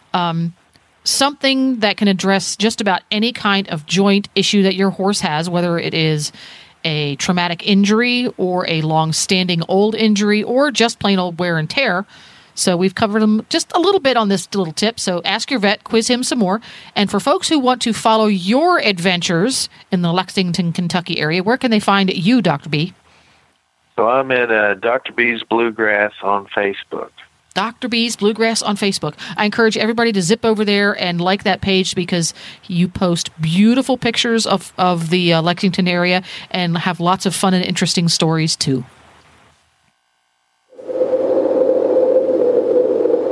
something that can address just about any kind of joint issue that your horse has, whether it is a traumatic injury or a long-standing old injury or just plain old wear and tear. So we've covered them just a little bit on this little tip. So ask your vet, quiz him some more. And for folks who want to follow your adventures in the Lexington, Kentucky area, where can they find you, Dr. B? So I'm at Dr. B's Bluegrass on Facebook. Dr. B's Bluegrass on Facebook. I encourage everybody to zip over there and like that page because you post beautiful pictures of the Lexington area and have lots of fun and interesting stories too.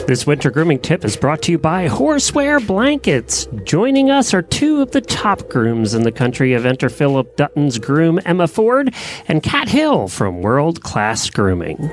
This winter grooming tip is brought to you by Horseware Blankets. Joining us are two of the top grooms in the country, Eventer Philip Dutton's groom Emma Ford and Kat Hill from World Class Grooming.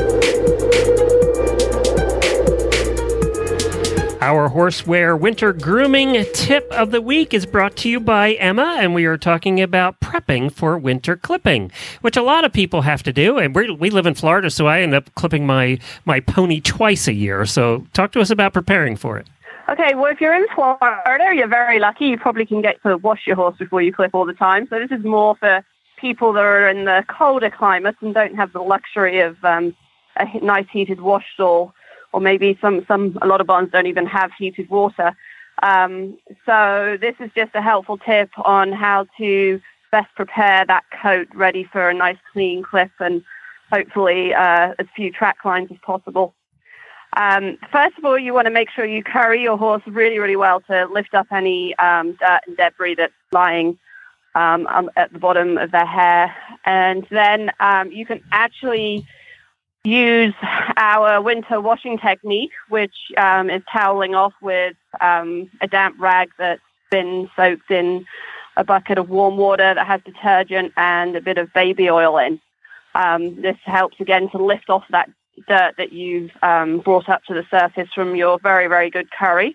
Our Horseware Winter Grooming Tip of the Week is brought to you by Emma, and we are talking about prepping for winter clipping, which a lot of people have to do. And we live in Florida, so I end up clipping my pony twice a year. So talk to us about preparing for it. Okay, well, if you're in Florida, you're very lucky. You probably can get to wash your horse before you clip all the time. So this is more for people that are in the colder climates and don't have the luxury of a nice heated wash stall. Or maybe a lot of barns don't even have heated water. So this is just a helpful tip on how to best prepare that coat ready for a nice clean clip and hopefully as few track lines as possible. First of all, you want to make sure you curry your horse really, really well to lift up any dirt and debris that's lying at the bottom of their hair. And then you can actually use our winter washing technique, which is toweling off with a damp rag that's been soaked in a bucket of warm water that has detergent and a bit of baby oil in. This helps, again, to lift off that dirt that you've brought up to the surface from your very, very good curry.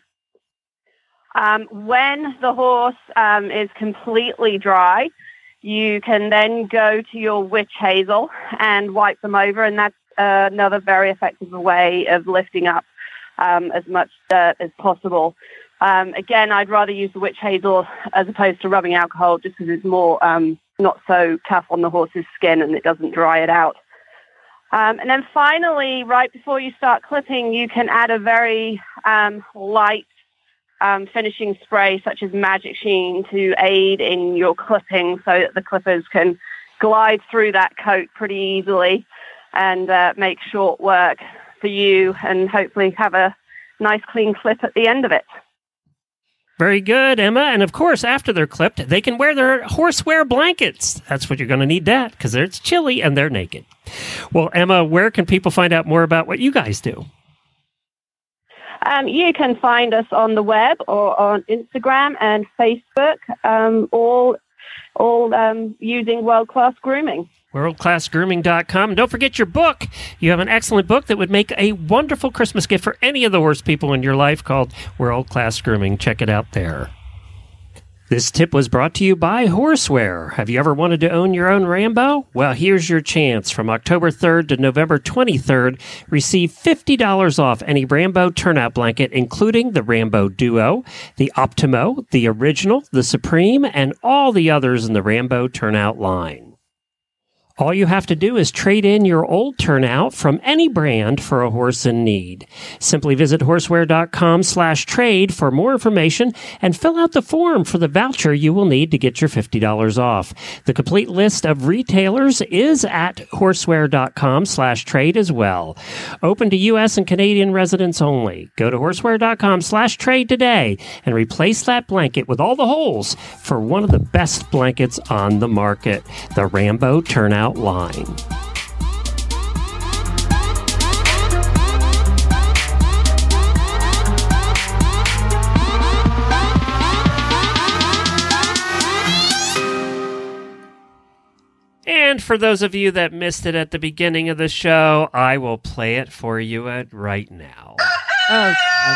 When the horse is completely dry, you can then go to your witch hazel and wipe them over, and that's another very effective way of lifting up as much dirt as possible. Again, I'd rather use the witch hazel as opposed to rubbing alcohol just because it's more not so tough on the horse's skin and it doesn't dry it out. And then finally, right before you start clipping, you can add a very light finishing spray such as Magic Sheen to aid in your clipping so that the clippers can glide through that coat pretty easily and make short work for you and hopefully have a nice clean clip at the end of it. Very good, Emma. And of course, after they're clipped, they can wear their horseware blankets. That's what you're going to need that because it's chilly and they're naked. Well, Emma, where can people find out more about what you guys do? You can find us on the web or on Instagram and Facebook, all using World Class Grooming. WorldClassGrooming.com. And don't forget your book. You have an excellent book that would make a wonderful Christmas gift for any of the horse people in your life called World Class Grooming. Check it out there. This tip was brought to you by Horseware. Have you ever wanted to own your own Rambo? Well, here's your chance. From October 3rd to November 23rd, receive $50 off any Rambo turnout blanket, including the Rambo Duo, the Optimo, the Original, the Supreme, and all the others in the Rambo turnout line. All you have to do is trade in your old turnout from any brand for a horse in need. Simply visit horseware.com/trade for more information and fill out the form for the voucher you will need to get your $50 off. The complete list of retailers is at horseware.com/trade as well. Open to U.S. and Canadian residents only. Go to horseware.com/trade today and replace that blanket with all the holes for one of the best blankets on the market, the Rambo Turnout line. And for those of you that missed it at the beginning of the show, I will play it for you right now. Oh, God.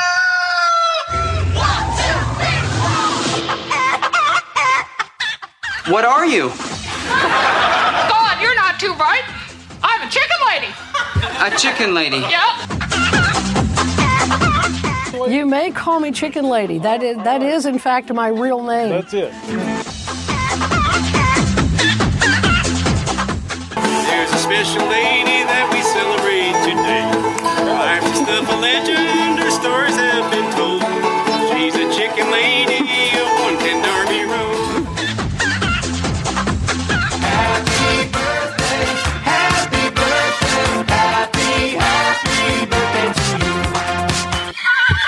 What are you? God, you're not too bright. I'm a chicken lady. A chicken lady? Yeah. You may call me Chicken Lady. That is in fact my real name. That's it. There's a special lady that we celebrate today. Life's a stuff of legend, her stories have been told. She's a chicken lady of 110 Darby Road. Happy birthday, happy birthday, happy birthday to you.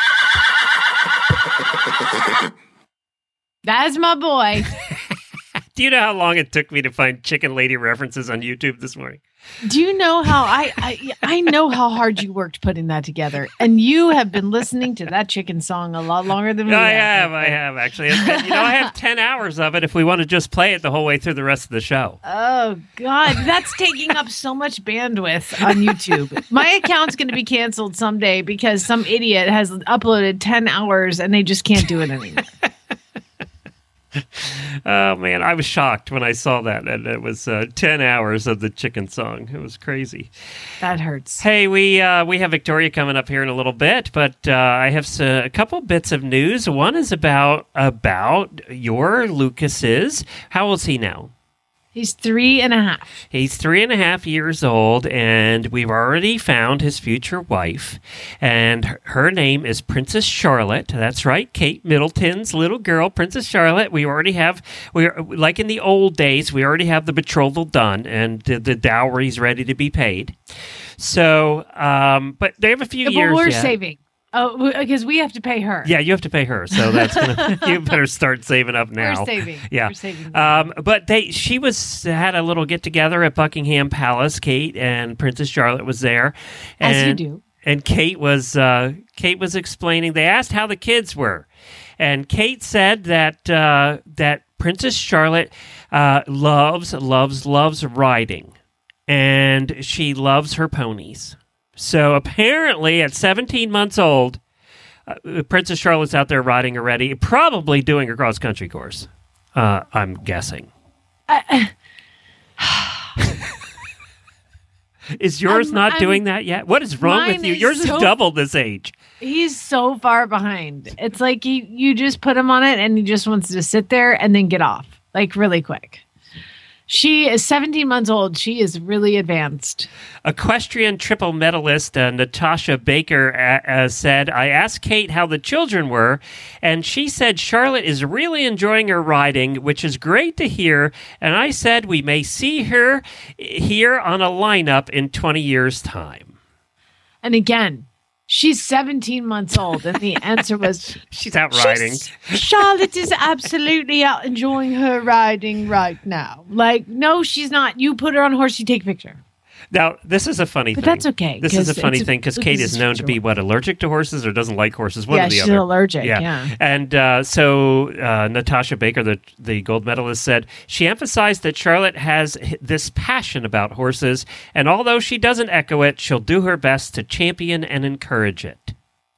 That's my boy. Do you know how long it took me to find Chicken Lady references on YouTube this morning? Do you know how I know how hard you worked putting that together, and you have been listening to that chicken song a lot longer than me. I have actually. And, I have 10 hours of it if we want to just play it the whole way through the rest of the show. Oh God, that's taking up so much bandwidth on YouTube. My account's going to be canceled someday because some idiot has uploaded 10 hours and they just can't do it anymore. Oh man, I was shocked when I saw that, and it was 10 hours of the chicken song. It was crazy. That hurts. Hey, we have Victoria coming up here in a little bit, but I have a couple bits of news. One is about your Lucas's. How old is he now? He's 3.5. He's 3.5 years old, and we've already found his future wife, and her name is Princess Charlotte. That's right, Kate Middleton's little girl, Princess Charlotte. We already have, like in the old days, we already have the betrothal done, and the dowry's ready to be paid. So, but they have a few years. But we're yet. saving. Oh, because we have to pay her. Yeah, you have to pay her, so that's you better start saving up now. We're saving. Yeah, we're saving. But she had a little get together at Buckingham Palace. Kate and Princess Charlotte was there, as you do. And Kate was explaining. They asked how the kids were, and Kate said that Princess Charlotte loves riding, and she loves her ponies. So apparently, at 17 months old, Princess Charlotte's out there riding already, probably doing a cross-country course, I'm guessing. Is yours not doing that yet? What is wrong with you? Yours is double this age. He's so far behind. It's like you just put him on it, and he just wants to sit there and then get off, like really quick. She is 17 months old. She is really advanced. Equestrian triple medalist Natasha Baker said, I asked Kate how the children were, and she said Charlotte is really enjoying her riding, which is great to hear. And I said we may see her here on a lineup in 20 years' time. And again, she's 17 months old, and the answer was... She's out riding. Charlotte is absolutely out enjoying her riding right now. Like, no, she's not. You put her on a horse, you take a picture. Now, this is a funny thing. But that's okay. This is a funny thing because Kate is known to be, allergic to horses or doesn't like horses? One or the she's other. Allergic, yeah. And so Natasha Baker, the gold medalist, said, she emphasized that Charlotte has this passion about horses, and although she doesn't echo it, she'll do her best to champion and encourage it.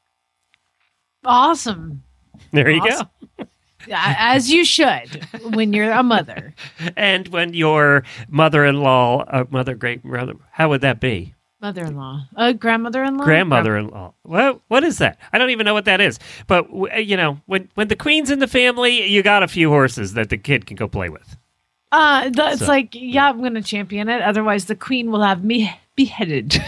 Awesome. There you go. As you should when you're a mother. And when your mother-in-law, great-mother, how would that be? Mother-in-law. Grandmother-in-law? Grandmother-in-law. Well, what is that? I don't even know what that is. But, when the queen's in the family, you got a few horses that the kid can go play with. It's like, yeah, I'm going to champion it. Otherwise, the queen will have me beheaded.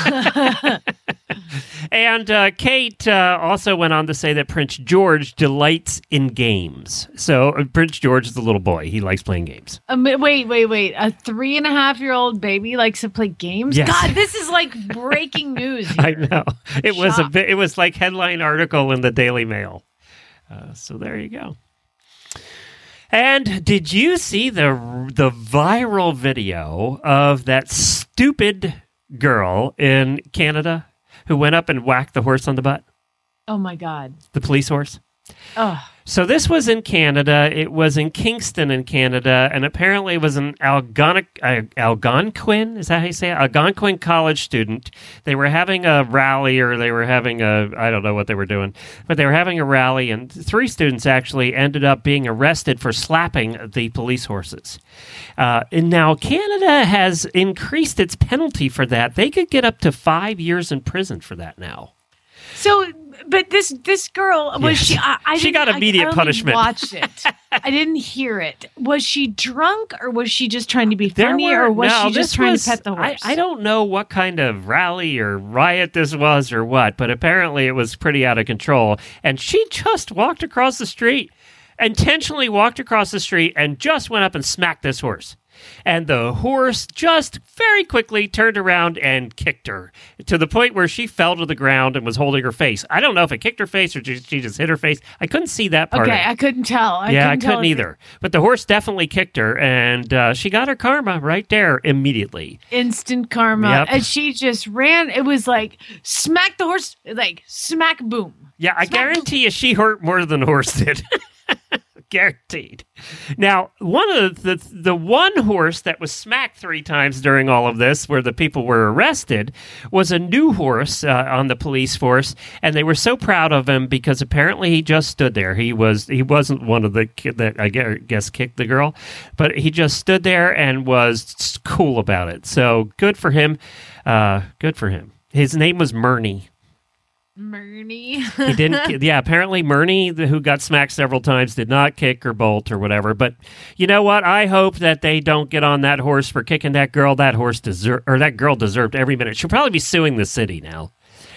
And Kate also went on to say that Prince George delights in games. So Prince George is the little boy. He likes playing games. Wait. A 3.5-year-old baby likes to play games? Yes. God, this is like breaking news here. I know. It was like headline article in the Daily Mail. So there you go. And did you see the viral video of that stupid girl in Canada who went up and whacked the horse on the butt? Oh, my God. The police horse? Oh. So this was in Canada. It was in Kingston in Canada, and apparently it was an Algonquin, is that how you say it? Algonquin college student. They were having a rally, or they were having I don't know what they were doing, but they were having a rally, and 3 students actually ended up being arrested for slapping the police horses. And now Canada has increased its penalty for that. They could get up to 5 years in prison for that now. So, but this girl, was she... She got immediate punishment. I watched it. I didn't hear it. Was she drunk, or was she just trying to be funny, or was she just trying to pet the horse? I don't know what kind of rally or riot this was or what, but apparently it was pretty out of control. And she just walked across the street, intentionally walked across the street, and just went up and smacked this horse. And the horse just very quickly turned around and kicked her to the point where she fell to the ground and was holding her face. I don't know if it kicked her face or she just hit her face. I couldn't see that part. Okay, I couldn't tell. I couldn't either. But the horse definitely kicked her, and she got her karma right there immediately. Instant karma. Yep. And she just ran. It was like smack the horse, like smack boom. Yeah, I guarantee you she hurt more than the horse did. Guaranteed. Now, one of the one horse that was smacked 3 times during all of this, where the people were arrested, was a new horse on the police force, and they were so proud of him because apparently he just stood there. He wasn't one of the kid that I guess kicked the girl, but he just stood there and was cool about it. So good for him. Good for him. His name was Murney. Murney. He didn't. Yeah, apparently Murney, who got smacked several times, did not kick or bolt or whatever. But you know what? I hope that they don't get on that horse for kicking that girl. That girl deserved every minute. She'll probably be suing the city now.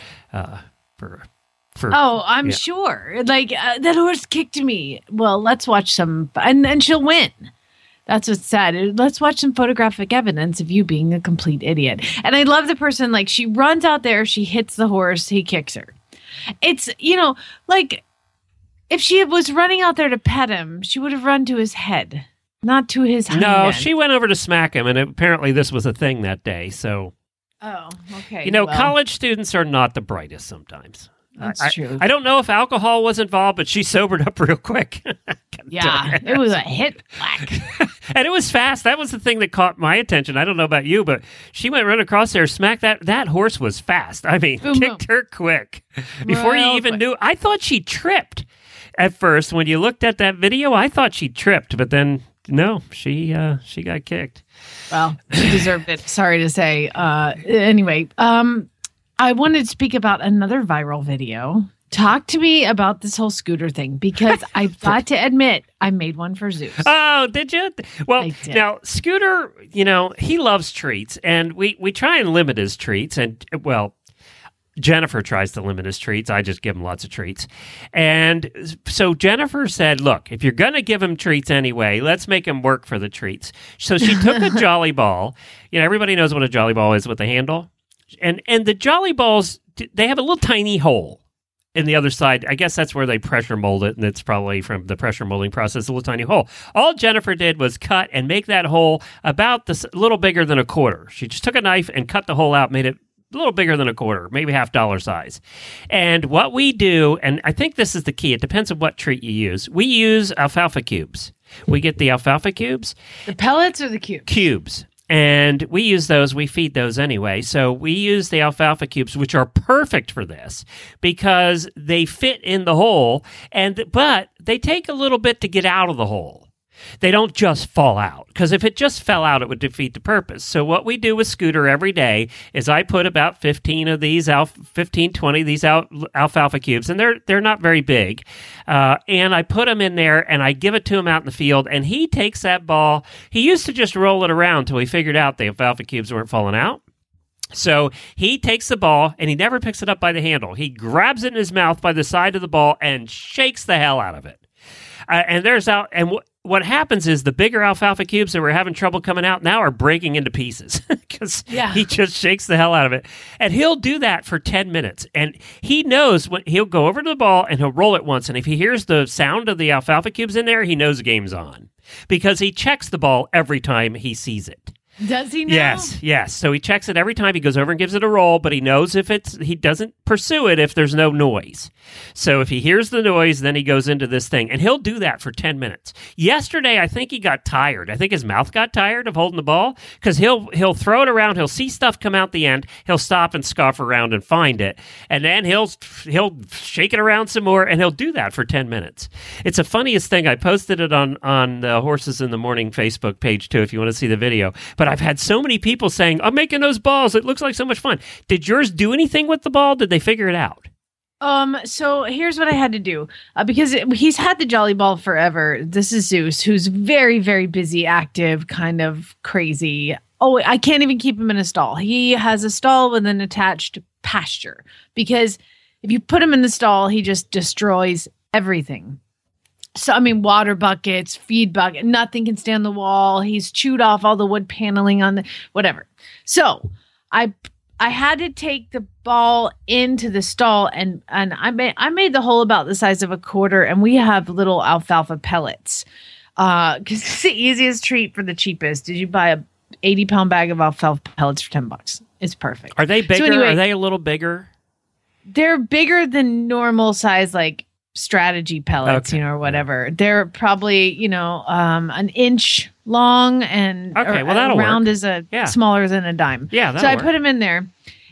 I'm sure. Like that horse kicked me. Well, let's watch some, and then she'll win. That's what's sad. Let's watch some photographic evidence of you being a complete idiot. And I love the person, like, she runs out there, she hits the horse, he kicks her. It's, like, if she was running out there to pet him, she would have run to his head, not to his hand. No, she went over to smack him, and apparently this was a thing that day, so. Oh, okay. College students are not the brightest sometimes. That's true. I don't know if alcohol was involved, but she sobered up real quick. Yeah, it was a hit black. And it was fast. That was the thing that caught my attention. I don't know about you, but she went right across there, smacked that horse was fast. I mean, kicked her quick. Before you even knew, I thought she tripped at first. When you looked at that video, I thought she tripped, but then no, she got kicked. Well, she deserved it. Sorry to say. Anyway, I wanted to speak about another viral video. Talk to me about this whole scooter thing, because I've got to admit, I made one for Zeus. Oh, did you? Well, now, Scooter, he loves treats, and we try and limit his treats, and, well, Jennifer tries to limit his treats. I just give him lots of treats. And so Jennifer said, look, if you're going to give him treats anyway, let's make him work for the treats. So she took a Jolly Ball. Everybody knows what a Jolly Ball is with the handle. And the Jolly Balls, they have a little tiny hole in the other side. I guess that's where they pressure mold it, and it's probably from the pressure molding process, a little tiny hole. All Jennifer did was cut and make that hole about a little bigger than a quarter. She just took a knife and cut the hole out, made it a little bigger than a quarter, maybe $50 size. And what we do, and I think this is the key, it depends on what treat you use. We use alfalfa cubes. We get the alfalfa cubes. The pellets or the cubes? Cubes. And we use those, we feed those anyway. So we use the alfalfa cubes, which are perfect for this because they fit in the hole, but they take a little bit to get out of the hole. They don't just fall out, because if it just fell out, it would defeat the purpose. So what we do with Scooter every day is I put about 15 of these, 20 of these alfalfa cubes, and they're not very big. And I put them in there, and I give it to him out in the field, and he takes that ball. He used to just roll it around until he figured out the alfalfa cubes weren't falling out. So he takes the ball, and he never picks it up by the handle. He grabs it in his mouth by the side of the ball and shakes the hell out of it. What happens is the bigger alfalfa cubes that were having trouble coming out now are breaking into pieces because he just shakes the hell out of it. And he'll do that for 10 minutes. And he knows when he'll go over to the ball and he'll roll it once. And if he hears the sound of the alfalfa cubes in there, he knows the game's on because he checks the ball every time he sees it. Does he know? Yes. So he checks it every time. He goes over and gives it a roll, but he knows he doesn't pursue it if there's no noise. So if he hears the noise, then he goes into this thing, and he'll do that for 10 minutes. Yesterday, I think he got tired. I think his mouth got tired of holding the ball because he'll throw it around. He'll see stuff come out the end. He'll stop and scoff around and find it, and then he'll shake it around some more, and he'll do that for 10 minutes. It's the funniest thing. I posted it on the Horses in the Morning Facebook page too, if you want to see the video. But I've had so many people saying, I'm making those balls. It looks like so much fun. Did yours do anything with the ball? Did they figure it out? So here's what I had to do because he's had the Jolly Ball forever. This is Zeus, who's very, very busy, active, kind of crazy. Oh, I can't even keep him in a stall. He has a stall with an attached pasture because if you put him in the stall, he just destroys everything. So, I mean, water buckets, feed bucket, nothing can stand the wall. He's chewed off all the wood paneling on the whatever. So I had to take the ball into the stall and I made the hole about the size of a quarter, and we have little alfalfa pellets. Because it's the easiest treat for the cheapest. Did you buy a 80-pound bag of alfalfa pellets for $10? It's perfect. Are they bigger? So anyway, Are they a little bigger? They're bigger than normal size, like strategy pellets, Okay. or whatever. They're probably, an inch long and Okay, well, that'll round work. is a Yeah. smaller than a dime. Yeah, so that'll I work. put him in there,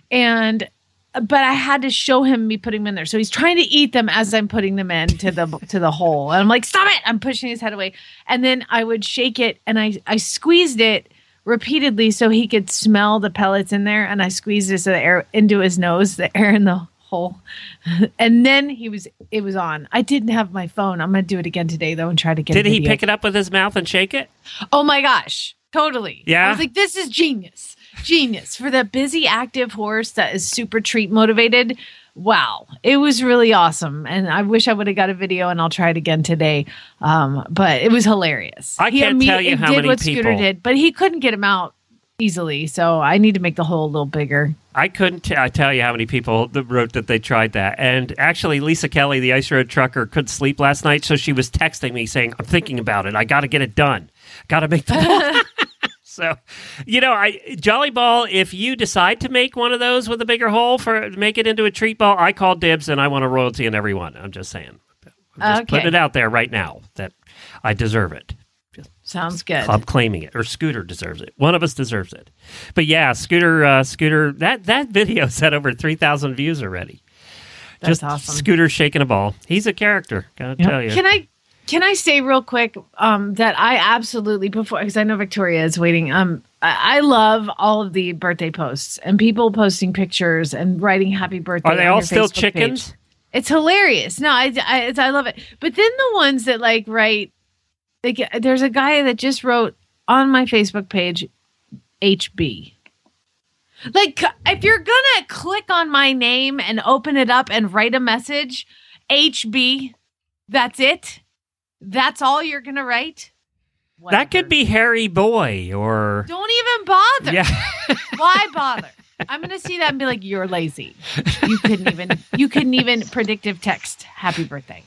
but I had to show him me putting them in there. So he's trying to eat them as I'm putting them into the hole, and I'm like, "Stop it!" I'm pushing his head away, and then I would shake it, and I squeezed it repeatedly so he could smell the pellets in there, and I squeezed it so the air into his nose, the air in the hole, and then it was on. I didn't have my phone. I'm gonna do it again today though and try to get. Did he pick it up with his mouth and shake it? Oh my gosh, totally. Yeah? I was like, this is genius for the busy active horse that is super treat motivated. Wow, it was really awesome, and I wish I would have got a video, and I'll try it again today. But it was hilarious. I can't tell you how did many what Scooter people- did, but he couldn't get him out easily, so I need to make the hole a little bigger. I couldn't tell you how many people that wrote that they tried that. And actually, Lisa Kelly, the Ice Road trucker, couldn't sleep last night, so she was texting me saying, I'm thinking about it. I got to get it done. Got to make the ball. So, Jolly Ball, if you decide to make one of those with a bigger hole, make it into a treat ball, I call dibs and I want a royalty in every one. I'm just saying. I'm just putting it out there right now that I deserve it. Sounds good. I'm claiming it, or Scooter deserves it. One of us deserves it. But yeah, Scooter, that video's had over 3,000 views already. That's Just awesome. Scooter shaking a ball. He's a character, gotta tell you. Can I say real quick that I absolutely, before, because I know Victoria is waiting. I love all of the birthday posts and people posting pictures and writing happy birthday. Are they on all your still Facebook chickens? page. It's hilarious. No, I love it. But then the ones that write, there's a guy that just wrote on my Facebook page, HB. Like, if you're gonna click on my name and open it up and write a message, HB, that's it. That's all you're gonna write. That could be Harry Boy or. Don't even bother. Yeah. Why bother? I'm gonna see that and be like, you're lazy. You couldn't even predictive text happy birthday.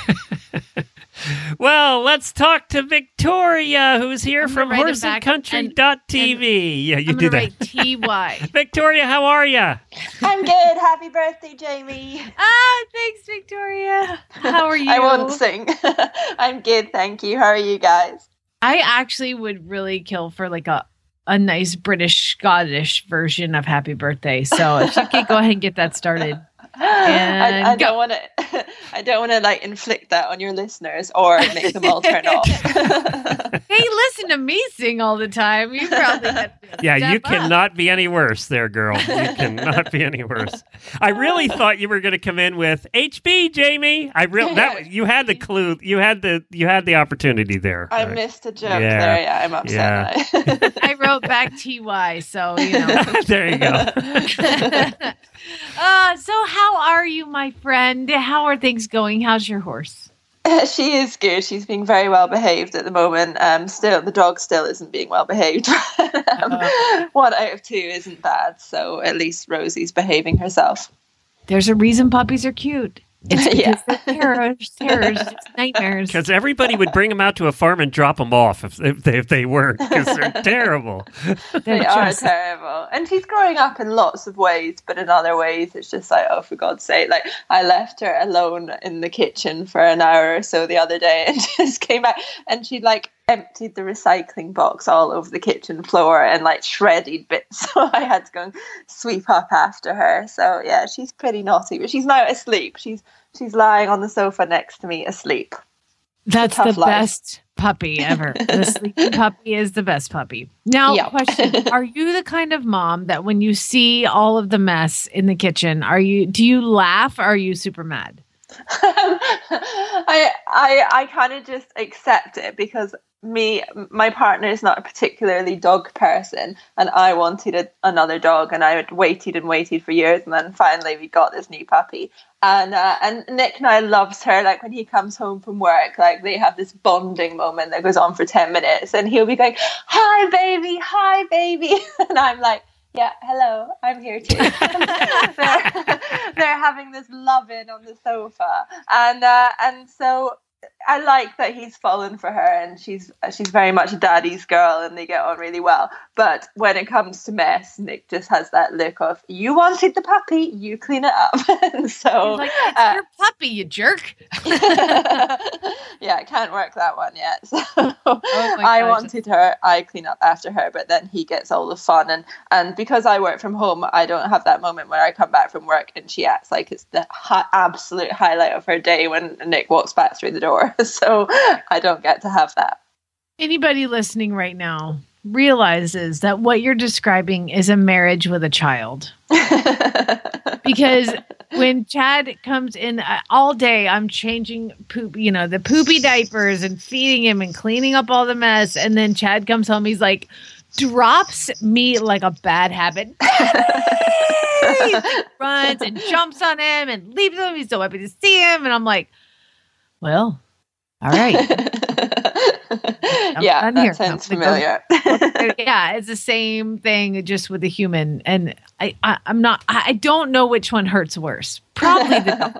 Well, let's talk to Victoria, who's here from write it back horseandcountry.tv. Yeah, you I'm do gonna that. write TY. Victoria, how are you? I'm good. Happy birthday, Jamie. Thanks, Victoria. How are you? I won't sing. I'm good, thank you. How are you guys? I actually would really kill for like a nice British Scottish version of Happy Birthday. So if you could go ahead and get that started. I don't want to. I don't want to like inflict that on your listeners or make them all turn off. Hey, listen to me sing all the time. You probably had to Yeah, you step up. cannot be any worse there, girl. You cannot be any worse. I really thought you were going to come in with HB, Jamie. You had the clue. You had the opportunity there. I Right. missed a joke there. Yeah, I'm upset. Yeah. Now. I wrote back TY, so you know. There you go. So how are you, my friend? How are things going? How's your horse? She is good. She's being very well behaved at the moment. Still, the dog still isn't being well behaved. 1 out of 2 isn't bad. So at least Rosie's behaving herself. There's a reason puppies are cute. It's because they're terrors, it's nightmares. Because everybody would bring them out to a farm and drop them off if they weren't, because they're terrible. They are terrible. And she's growing up in lots of ways, but in other ways it's just like, oh, for God's sake. Like, I left her alone in the kitchen for an hour or so the other day and just came back and she'd like emptied the recycling box all over the kitchen floor and like shredded bits. So I had to go and sweep up after her. So yeah, she's pretty naughty, but she's now asleep. She's lying on the sofa next to me asleep. That's the Tough life. best puppy ever. The sleeping puppy is the best puppy. Now, Yeah. question, are you the kind of mom that when you see all of the mess in the kitchen, do you laugh or are you super mad? I kind of just accept it because my partner is not a particularly dog person, and I wanted another dog, and I had waited and waited for years, and then finally we got this new puppy. And Nick now loves her. Like when he comes home from work, like they have this bonding moment that goes on for 10 minutes, and he'll be going, hi baby, and I'm like, yeah, hello, I'm here too. they're having this love-in on the sofa, and so I like that he's fallen for her, and she's very much a daddy's girl, and they get on really well. But when it comes to mess, Nick just has that look of, you wanted the puppy, you clean it up. And so he's like, it's your puppy, you jerk. Yeah, it can't work that one yet. So I wanted her, I clean up after her, but then he gets all the fun. And because I work from home, I don't have that moment where I come back from work and she acts like it's the absolute highlight of her day when Nick walks back through the door. So I don't get to have that. Anybody listening right now realizes that what you're describing is a marriage with a child. Because when Chad comes in all day, I'm changing poop, the poopy diapers and feeding him and cleaning up all the mess. And then Chad comes home. He's like, drops me like a bad habit. He runs and jumps on him and leaves him. He's so happy to see him. And I'm like, well, all right. Yeah, that sounds familiar. Yeah, it's the same thing, just with a human. And I don't know which one hurts worse. Probably the dog.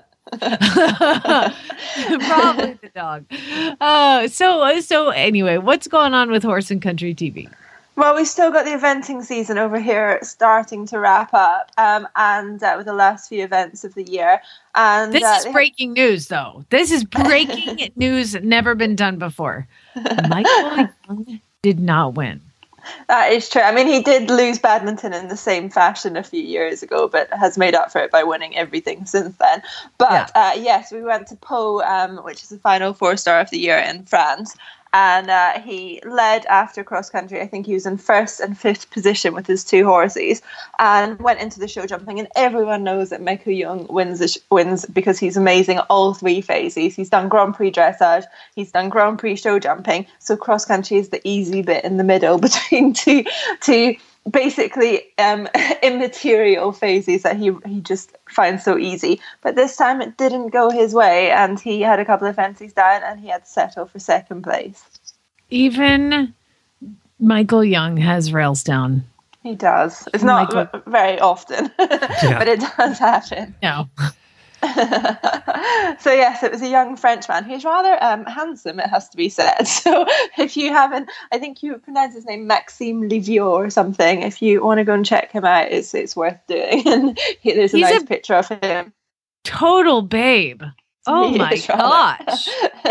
Probably the dog. So anyway, what's going on with Horse and Country TV? Well, we've still got the eventing season over here starting to wrap up, and with the last few events of the year. And this is breaking news, though. This is breaking news, never been done before. Michael Young did not win. That is true. I mean, he did lose badminton in the same fashion a few years ago, but has made up for it by winning everything since then. But yes, we went to Pau, which is the final 4-star of the year in France. And he led after cross country. I think he was in 1st and 5th position with his 2 horses, and went into the show jumping. And everyone knows that Michael Young wins because he's amazing at all 3 phases. He's done Grand Prix dressage, he's done Grand Prix show jumping. So cross country is the easy bit in the middle between two basically immaterial phases that he just finds so easy. But this time it didn't go his way, and he had a couple of fences down and he had to settle for 2nd place. Even Michael Young has rails down. He does. It's not very often, but it does happen. No. So yes, it was a young Frenchman who's rather handsome, it has to be said. So if you haven't, I think you pronounce his name Maxime Liviot or something. If you want to go and check him out, it's worth doing. And there's a nice picture of him. Total babe. Oh my gosh.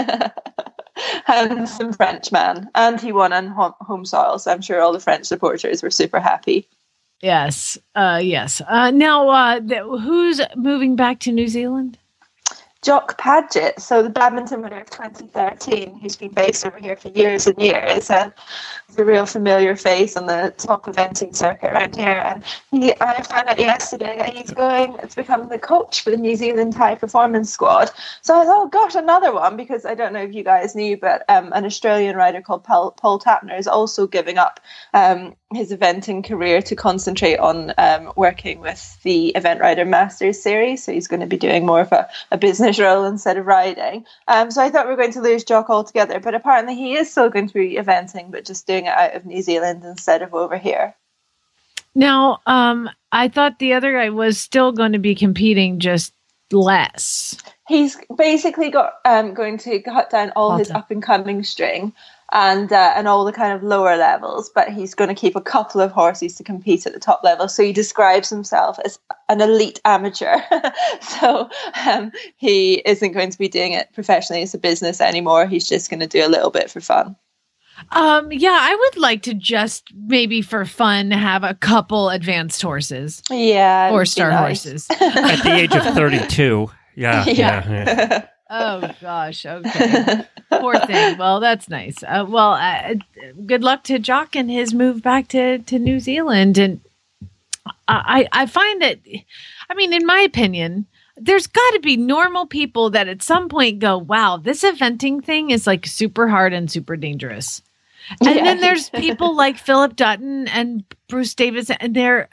Handsome Frenchman. And he won on home soil, so I'm sure all the French supporters were super happy. Yes. Yes. Now, who's moving back to New Zealand? Jock Padgett, so the badminton winner of 2013, who's been based over here for years and years, and he's a real familiar face on the top eventing circuit around here. And I found out yesterday that he's going to become the coach for the New Zealand High Performance Squad. So I thought, oh gosh, another one, because I don't know if you guys knew, but an Australian rider called Paul Tapner is also giving up his eventing career to concentrate on working with the Event Rider Masters series. So he's going to be doing more of a business role instead of riding. So I thought we were going to lose Jock altogether, but apparently he is still going to be eventing, but just doing it out of New Zealand instead of over here. Now, I thought the other guy was still going to be competing, just less. He's basically going to cut down all his up and coming string and all the kind of lower levels, but he's going to keep a couple of horses to compete at the top level. So he describes himself as an elite amateur. So he isn't going to be doing it professionally as a business anymore. He's just going to do a little bit for fun. Yeah, I would like to just maybe for fun have a couple advanced horses. Yeah. 4-star horses. At the age of 32. Yeah. Oh gosh. Okay. Poor thing. Well, that's nice. Good luck to Jock and his move back to New Zealand. And I find that, I mean, in my opinion, there's got to be normal people that at some point go, wow, this eventing thing is like super hard and super dangerous. And then there's people like Philip Dutton and Bruce Davis, and they're,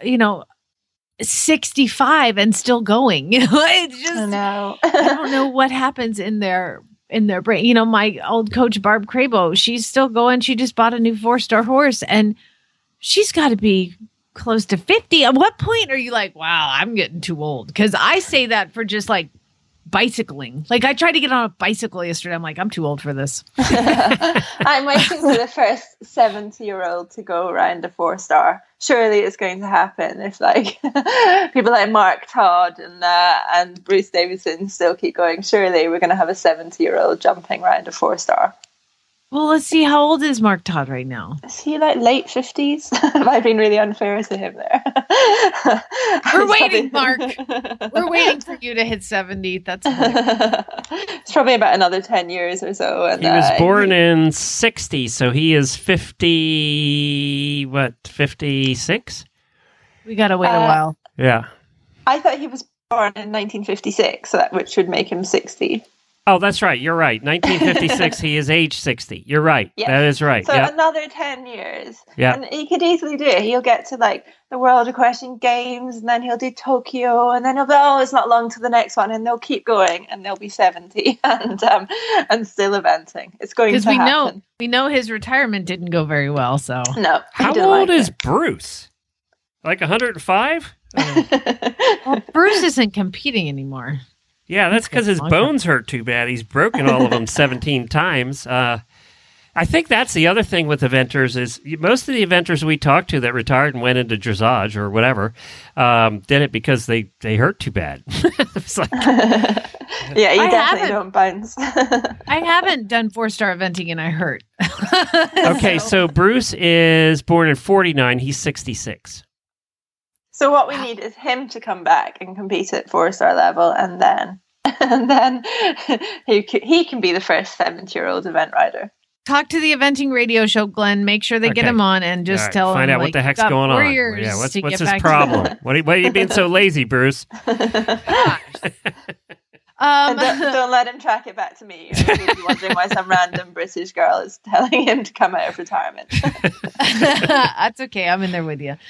65 and still going. It's just, I know. I don't know what happens in their brain. My old coach, Barb Crabo, she's still going. She just bought a new 4-star horse, and she's got to be close to 50. At what point are you like, wow, I'm getting too old? Because I say that for just like bicycling. Like I tried to get on a bicycle yesterday. I'm like, I'm too old for this. I'm waiting for the first 70-year-old to go around a 4-star. Surely it's going to happen if like people like Mark Todd and Bruce Davison still keep going. Surely we're going to have a 70-year-old jumping around a 4-star. Well, let's see. How old is Mark Todd right now? Is he like late 50s? Have I been really unfair to him there? We're waiting, Mark. We're waiting for you to hit 70. That's It's probably about another 10 years or so. And, he was born in 60, so he is 56? We got to wait a while. Yeah. I thought he was born in 1956, which would make him 60. Oh, that's right. You're right. 1956, he is age 60. You're right. Yes. That is right. So yeah. another 10 years. Yeah. And he could easily do it. He'll get to like the World Equestrian Games, and then he'll do Tokyo, and then he'll be, it's not long to the next one, and they'll keep going, and they'll be 70 and still eventing. It's going to happen. Because we know his retirement didn't go very well, so. No. How old is Bruce? Like 105? Well, Bruce isn't competing anymore. Yeah, that's because his bones hurt too bad. He's broken all of them 17 times. I think that's the other thing with eventers is most of the eventers we talked to that retired and went into dressage or whatever did it because they hurt too bad. It's like, yeah, you definitely don't bounce. I haven't done 4-star eventing and I hurt. Okay, so Bruce is born in 49. He's 66. So what we need is him to come back and compete at 4-star level, and then he can be the first 70-year-old event rider. Talk to the eventing radio show, Glenn. Make sure they get him on and just tell him. Find out what the heck's going on. Yeah, what's his problem? Why are you being so lazy, Bruce? And don't let him track it back to me. You'll be wondering why some random British girl is telling him to come out of retirement. That's okay. I'm in there with you.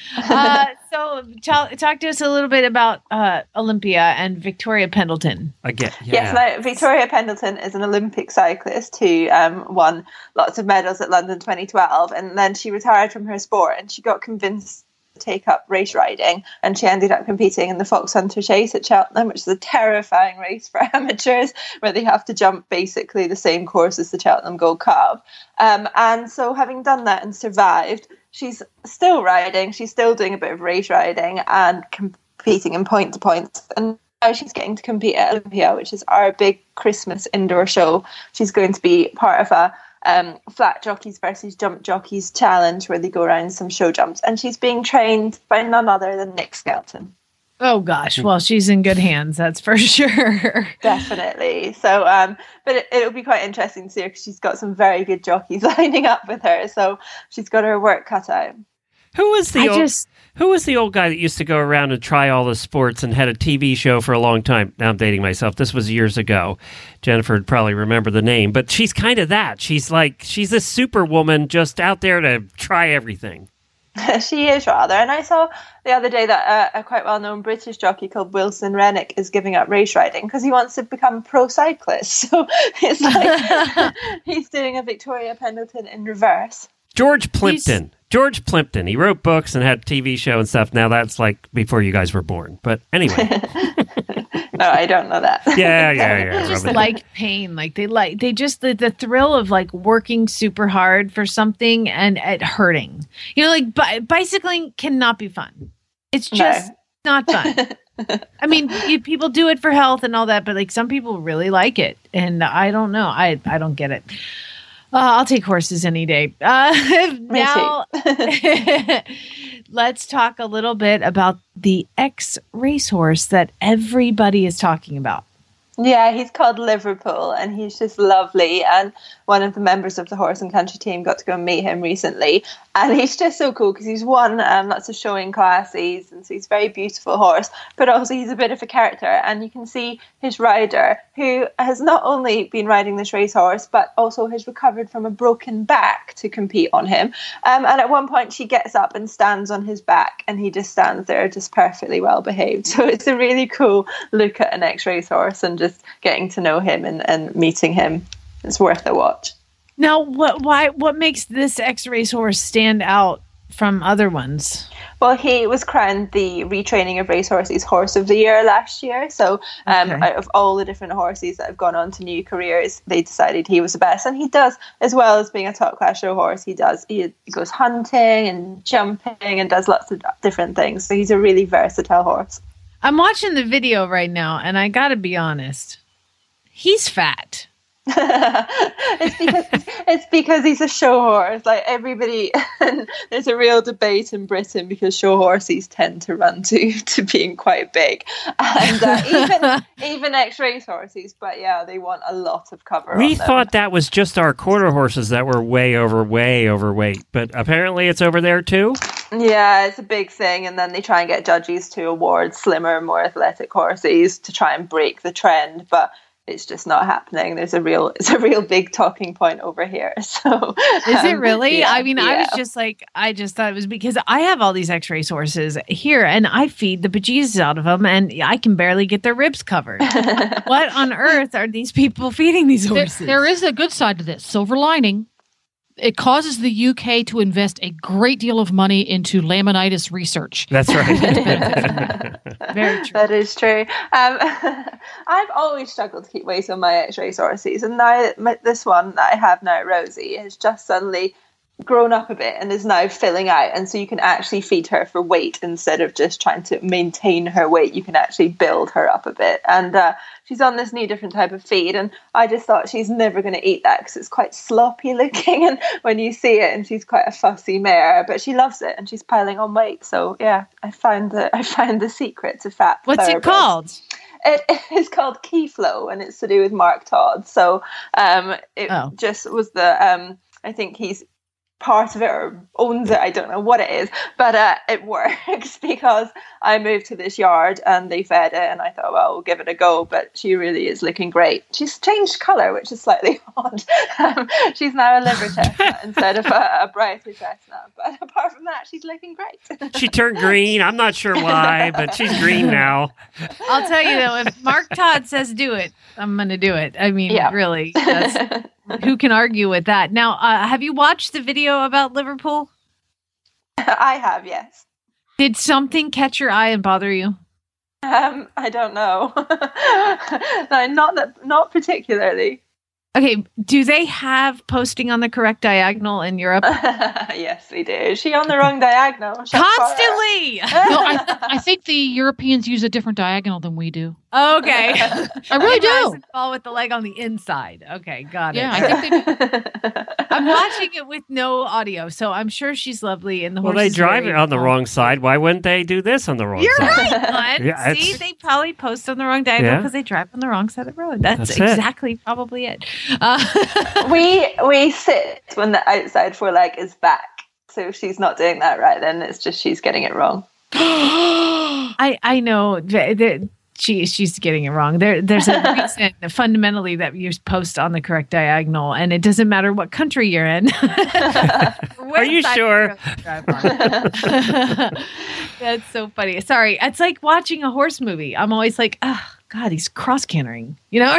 So talk to us a little bit about Olympia and Victoria Pendleton. Again, Yes, now Victoria Pendleton is an Olympic cyclist who won lots of medals at London 2012, and then she retired from her sport and she got convinced take up race riding, and she ended up competing in the Fox Hunter Chase at Cheltenham, which is a terrifying race for amateurs where they have to jump basically the same course as the Cheltenham Gold Cup. And so having done that and survived, she's still riding, she's still doing a bit of race riding and competing in point to point, and now she's getting to compete at Olympia, which is our big Christmas indoor show. She's going to be part of a flat jockeys versus jump jockeys challenge where they go around some show jumps, and she's being trained by none other than Nick Skelton. Oh gosh, well, she's in good hands, that's for sure. Definitely. So but it'll be quite interesting to see her because she's got some very good jockeys lining up with her, so she's got her work cut out. Who was the old guy that used to go around and try all the sports and had a TV show for a long time? Now I'm dating myself. This was years ago. Jennifer would probably remember the name, but she's kind of that. She's this superwoman just out there to try everything. She is rather. And I saw the other day that a quite well-known British jockey called Wilson Rennick is giving up race riding because he wants to become a pro cyclist. So it's like he's doing a Victoria Pendleton in reverse. George Plimpton. He wrote books and had a TV show and stuff. Now that's like before you guys were born. But anyway. No, I don't know that. Yeah. They just like pain. Like they just the thrill of like working super hard for something and it hurting. Like bicycling cannot be fun. It's just not fun. I mean, people do it for health and all that, but like some people really like it. And I don't know. I don't get it. I'll take horses any day. Now, let's talk a little bit about the ex-racehorse that everybody is talking about. Yeah, he's called Liverpool, and he's just lovely. And one of the members of the Horse and Country team got to go and meet him recently, and he's just so cool because he's won lots of showing classes, and so he's a very beautiful horse. But also he's a bit of a character, and you can see his rider, who has not only been riding this racehorse, but also has recovered from a broken back to compete on him. And at one point, she gets up and stands on his back, and he just stands there, just perfectly well behaved. So it's a really cool look at an ex-racehorse and just getting to know him and meeting him. It's worth a watch. Now, what makes this ex-racehorse stand out from other ones? Well, he was crowned the Retraining of Racehorses Horse of the Year last year. So out of all the different horses that have gone on to new careers, they decided he was the best. And he does, as well as being a top class show horse, he goes hunting and jumping and does lots of different things. So he's a really versatile horse. I'm watching the video right now, and I got to be honest. He's fat. It's because he's a show horse. Like everybody, there's a real debate in Britain because show horses tend to run to being quite big, and even ex-race horses. But yeah, they want a lot of cover. We on them. thought that was just our quarter horses that were way overweight, but apparently it's over there too. Yeah, it's a big thing, and then they try and get judges to award slimmer, more athletic horses to try and break the trend, but it's just not happening. It's a real big talking point over here. So is it really? Yeah, I mean, I just thought it was because I have all these ex-race horses here, and I feed the bejesus out of them, and I can barely get their ribs covered. What on earth are these people feeding these horses? There is a good side to this. Silver lining. It causes the UK to invest a great deal of money into laminitis research. That's right. Very true. That is true. I've always struggled to keep weight on my ex-race horses, and now this one that I have now, Rosie, has just suddenly grown up a bit and is now filling out, and so you can actually feed her for weight instead of just trying to maintain her weight. You can actually build her up a bit, and she's on this new different type of feed, and I just thought she's never going to eat that because it's quite sloppy looking, and when you see it, and she's quite a fussy mare, but she loves it and she's piling on weight. So yeah, I found the secret to fat. What's it called? It is called Keyflow, and it's to do with Mark Todd. So just was the I think he's part of it or owns it, I don't know what it is, but it works because I moved to this yard and they fed it, and I thought, well, we'll give it a go. But she really is looking great. She's changed colour, which is slightly odd. She's now a liver chestnut instead of a brighter chestnut, but apart from that, she's looking great. She turned green. I'm not sure why, but she's green now. I'll tell you though, if Mark Todd says do it, I'm going to do it. I mean, really, who can argue with that? Now, have you watched the video about Liverpool? I have, yes. Did something catch your eye and bother you? I don't know. No, not particularly. Okay, do they have posting on the correct diagonal in Europe? Yes, we do. Is she on the wrong diagonal? Constantly! No, I think the Europeans use a different diagonal than we do. Okay. I really do. Fall with the leg on the inside. Okay, got it. Yeah, I think they do. I'm watching it with no audio, so I'm sure she's lovely. And the Well, horse they is drive very it on the calm. wrong side. Why wouldn't they do this on the wrong You're side? right, Glenn. Yeah, See, it's- they probably post on the wrong diagonal Yeah. because they drive on the wrong side of the road. That's That's it. exactly probably it. We sit when the outside foreleg is back. So if she's not doing that right, then it's just she's getting it wrong. I know she's getting it wrong. There's a reason fundamentally that you post on the correct diagonal, and it doesn't matter what country you're in. Are you sure? That's so funny. Sorry, it's like watching a horse movie. I'm always like, oh God, he's cross cantering, you know?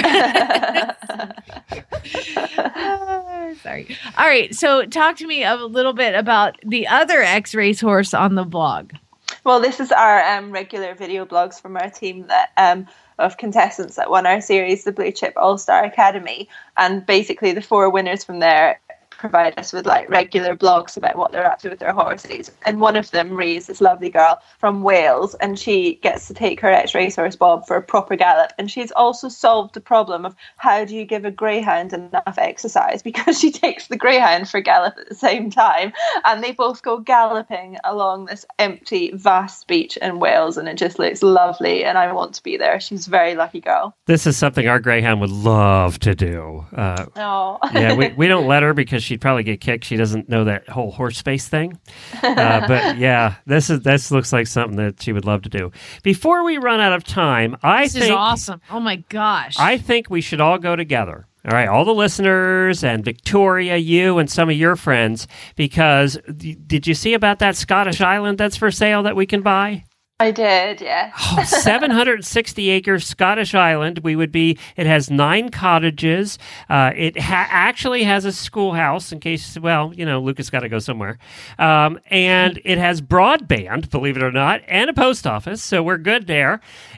Sorry. All right. So talk to me a little bit about the other ex-race horse on the blog. Well, this is our regular video blogs from our team that of contestants that won our series, the Blue Chip All-Star Academy. And basically the 4 winners from there provide us with like regular blogs about what they're up to with their horses. And one of them, Ree's, this lovely girl from Wales, and she gets to take her ex-racehorse Bob for a proper gallop. And she's also solved the problem of how do you give a greyhound enough exercise, because she takes the greyhound for a gallop at the same time, and they both go galloping along this empty, vast beach in Wales, and it just looks lovely, and I want to be there. She's a very lucky girl. This is something our greyhound would love to do. Oh. Yeah, we don't let her because she'd probably get kicked. She doesn't know that whole horse space thing. But yeah, this looks like something that she would love to do. Before we run out of time, This is awesome. Oh my gosh. I think we should all go together. All right, all the listeners and Victoria, you and some of your friends, because did you see about that Scottish island that's for sale that we can buy? I did, yeah. 760 acres Scottish island. It has 9 cottages. It actually has a schoolhouse in case, Lucas got to go somewhere. And it has broadband, believe it or not, and a post office. So we're good there.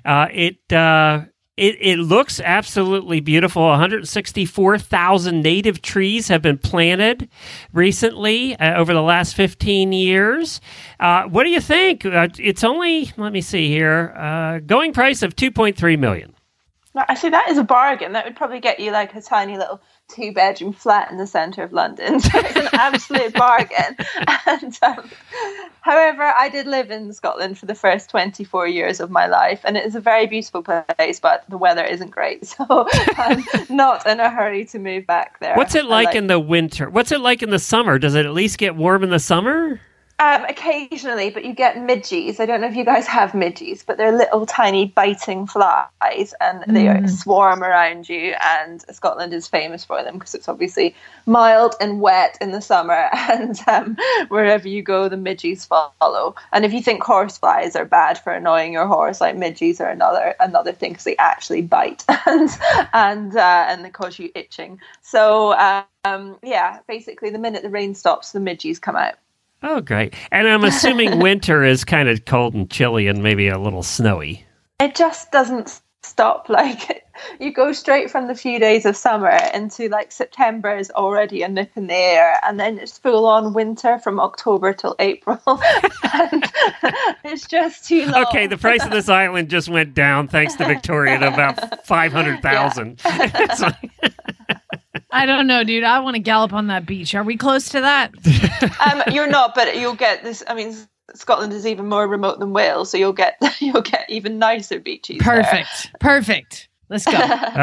It looks absolutely beautiful. 164,000 native trees have been planted recently over the last 15 years. What do you think? It's only, let me see here, going price of $2.3 million. I see that is a bargain. That would probably get you like a tiny little 2-bedroom flat in the centre of London. So it's an absolute bargain. And however, I did live in Scotland for the first 24 years of my life, and it is a very beautiful place, but the weather isn't great. So I'm not in a hurry to move back there. What's it like in the winter? What's it like in the summer? Does it at least get warm in the summer? Occasionally, but you get midges. I don't know if you guys have midges, but they're little tiny biting flies, and they swarm around you, and Scotland is famous for them because it's obviously mild and wet in the summer, and wherever you go, the midges follow. And if you think horseflies are bad for annoying your horse, like midges are another thing, because they actually bite and they cause you itching. So basically the minute the rain stops, the midges come out. Oh, great. And I'm assuming winter is kind of cold and chilly and maybe a little snowy. It just doesn't stop. Like, you go straight from the few days of summer into like September is already a nip in the air, and then it's full on winter from October till April. And it's just too long. Okay, the price of this island just went down thanks to Victoria to about 500,000. Yeah. I don't know, dude. I want to gallop on that beach. Are we close to that? You're not, but you'll get this. I mean, Scotland is even more remote than Wales, so you'll get even nicer beaches. Perfect. Let's go.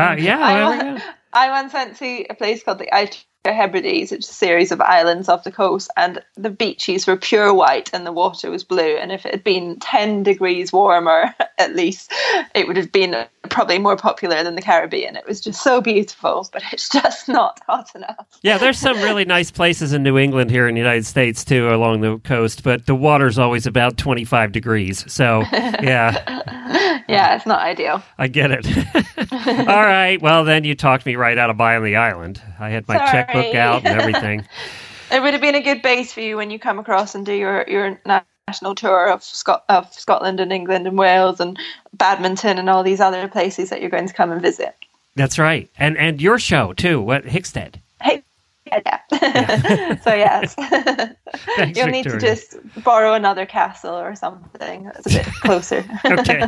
I once went to a place called the Outer Hebrides, which is a series of islands off the coast, and the beaches were pure white and the water was blue. And if it had been 10 degrees warmer, at least, it would have been probably more popular than the Caribbean. It was just so beautiful, but it's just not hot enough. Yeah, there's some really nice places in New England here in the United States, too, along the coast, but the water's always about 25 degrees. So, yeah. Yeah, it's not ideal. I get it. All right. Well, then you talked me right out of buying the island. I had my checkbook out and everything. It would have been a good base for you when you come across and do your national tour of Scotland and England and Wales and Badminton and all these other places that you're going to come and visit. That's right. And your show, too. What, Hickstead? Yeah. So, yes. Thanks, You'll need to just borrow another castle or something that's a bit closer. Okay.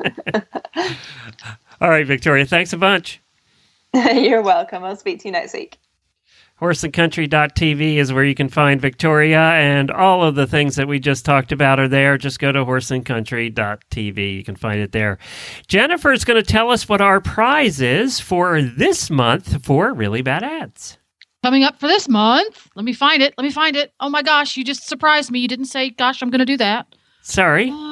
All right, Victoria. Thanks a bunch. You're welcome. I'll speak to you next week. HorseandCountry.tv is where you can find Victoria, and all of the things that we just talked about are there. Just go to HorseandCountry.tv. You can find it there. Jennifer's going to tell us what our prize is for this month for Really Bad Ads. Coming up for this month, let me find it. Oh my gosh, you just surprised me. You didn't say, gosh, I'm going to do that. Sorry. You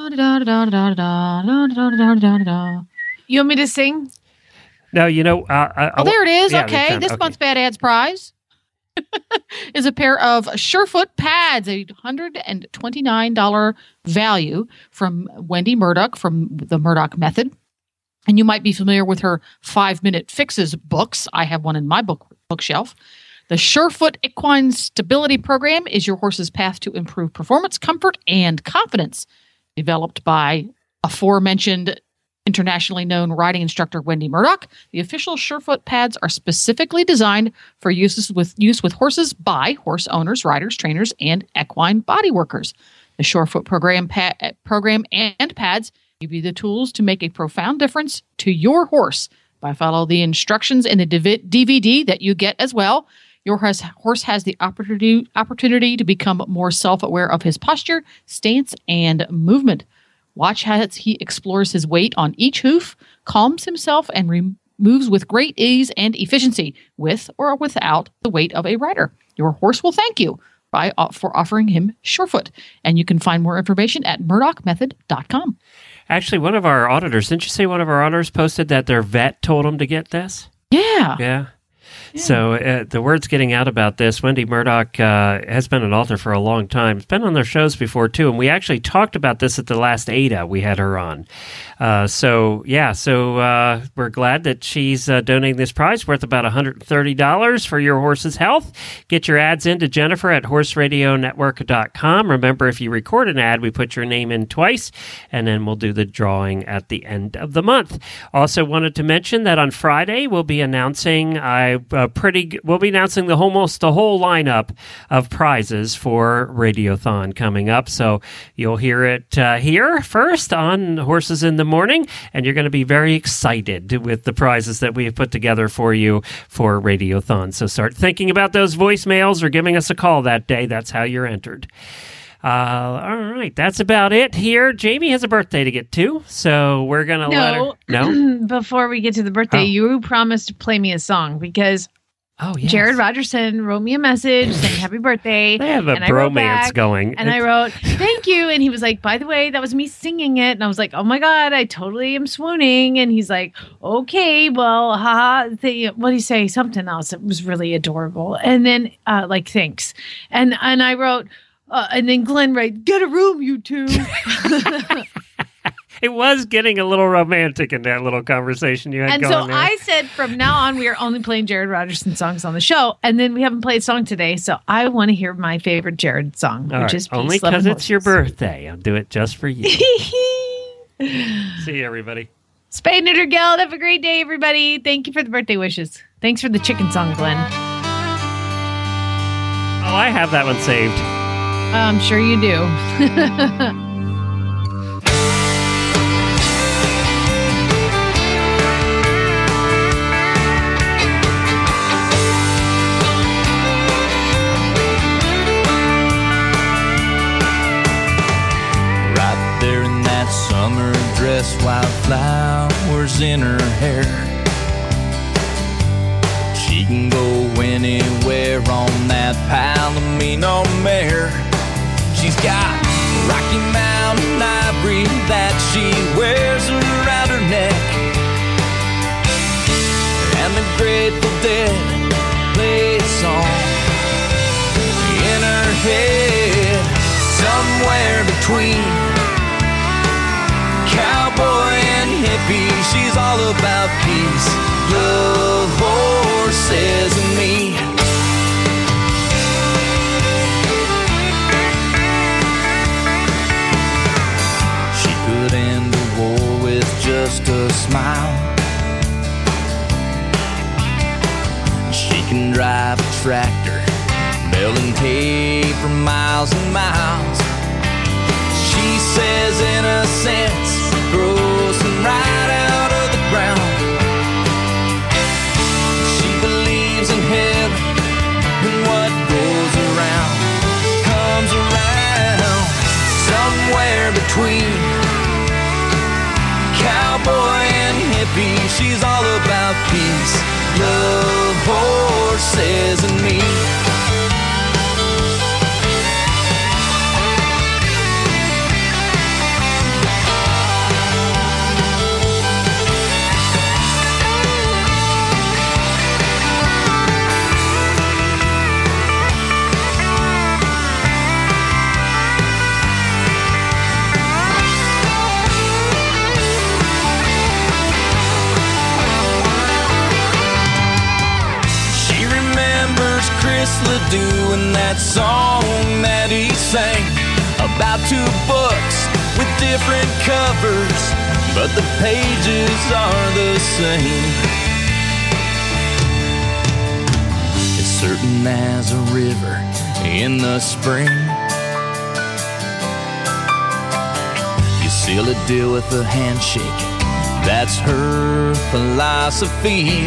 want me to sing? No, there it is. Yeah, okay, this month's Bad Ads prize is a pair of Surefoot pads, a $129 value from Wendy Murdoch from the Murdoch Method. And you might be familiar with her 5-Minute Fixes books. I have one in my bookshelf. The Surefoot Equine Stability Program is your horse's path to improve performance, comfort, and confidence. Developed by aforementioned Internationally known riding instructor Wendy Murdoch, the official Surefoot pads are specifically designed for use with horses by horse owners, riders, trainers, and equine body workers. The Surefoot program and pads give you the tools to make a profound difference to your horse. By following the instructions in the DVD that you get as well, your horse has the opportunity to become more self-aware of his posture, stance, and movement. Watch as he explores his weight on each hoof, calms himself, and moves with great ease and efficiency, with or without the weight of a rider. Your horse will thank you for offering him Surefoot. And you can find more information at murdochmethod.com. Actually, one of our auditors, didn't you say one of our auditors posted that their vet told them to get this? Yeah. Yeah. So the word's getting out about this. Wendy Murdoch has been an author for a long time. It's been on their shows before, too. And we actually talked about this at the last ADA. We had her on. So we're glad that she's donating this prize worth about $130 for your horse's health. Get your ads in to Jennifer at horseradionetwork.com. Remember, if you record an ad, we put your name in twice, and then we'll do the drawing at the end of the month. Also wanted to mention that on Friday, we'll be announcing almost the whole lineup of prizes for Radiothon coming up. So you'll hear it here first on Horses in the Morning, and you're going to be very excited with the prizes that we have put together for you for Radiothon. So start thinking about those voicemails or giving us a call that day. That's how you're entered. All right, that's about it here. Jamie has a birthday to get to, so we're going to let her... No? Before we get to the birthday, you promised to play me a song because Jared Rogerson wrote me a message saying happy birthday. They have a bromance going. And I wrote, thank you. And he was like, by the way, that was me singing it. And I was like, oh my God, I totally am swooning. And he's like, okay, well, haha. What did he say? Something else. It was really adorable. And then thanks. And I wrote... and then Glenn writes, get a room, you two. It was getting a little romantic in that little conversation you had and going so there. I said, from now on, we are only playing Jared Rogerson songs on the show. And then we haven't played a song today. So I want to hear my favorite Jared song, which is Peace, only Love, because and it's your birthday. I'll do it just for you. See you, everybody. Spay Neuter Geld. Have a great day, everybody. Thank you for the birthday wishes. Thanks for the chicken song, Glenn. Oh, I have that one saved. I'm sure you do. Right there in that summer dress, wildflowers in her hair. She can go anywhere on that Palomino mare. She's got Rocky Mountain ivory that she wears around her neck, and the Grateful Dead play a song in her head. Somewhere between cowboy and hippie, she's all about peace, love, horses, and me. Could end the war with just a smile. She can drive a tractor, baling hay for miles and miles. She says innocence grows right out of the ground. She believes in heaven, and what goes around comes around. Somewhere between cowboy and hippie, she's all about peace, love, horses, and me. Ledoux and that song that he sang about two books with different covers, but the pages are the same. It's certain as a river in the spring. You seal a deal with a handshake, that's her philosophy.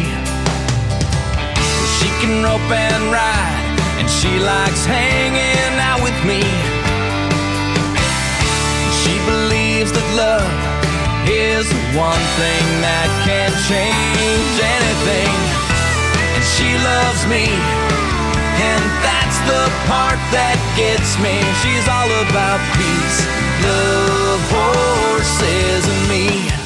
She can rope and ride, and she likes hanging out with me. She believes that love is the one thing that can change anything. And she loves me, and that's the part that gets me. She's all about peace, love, horses, and me.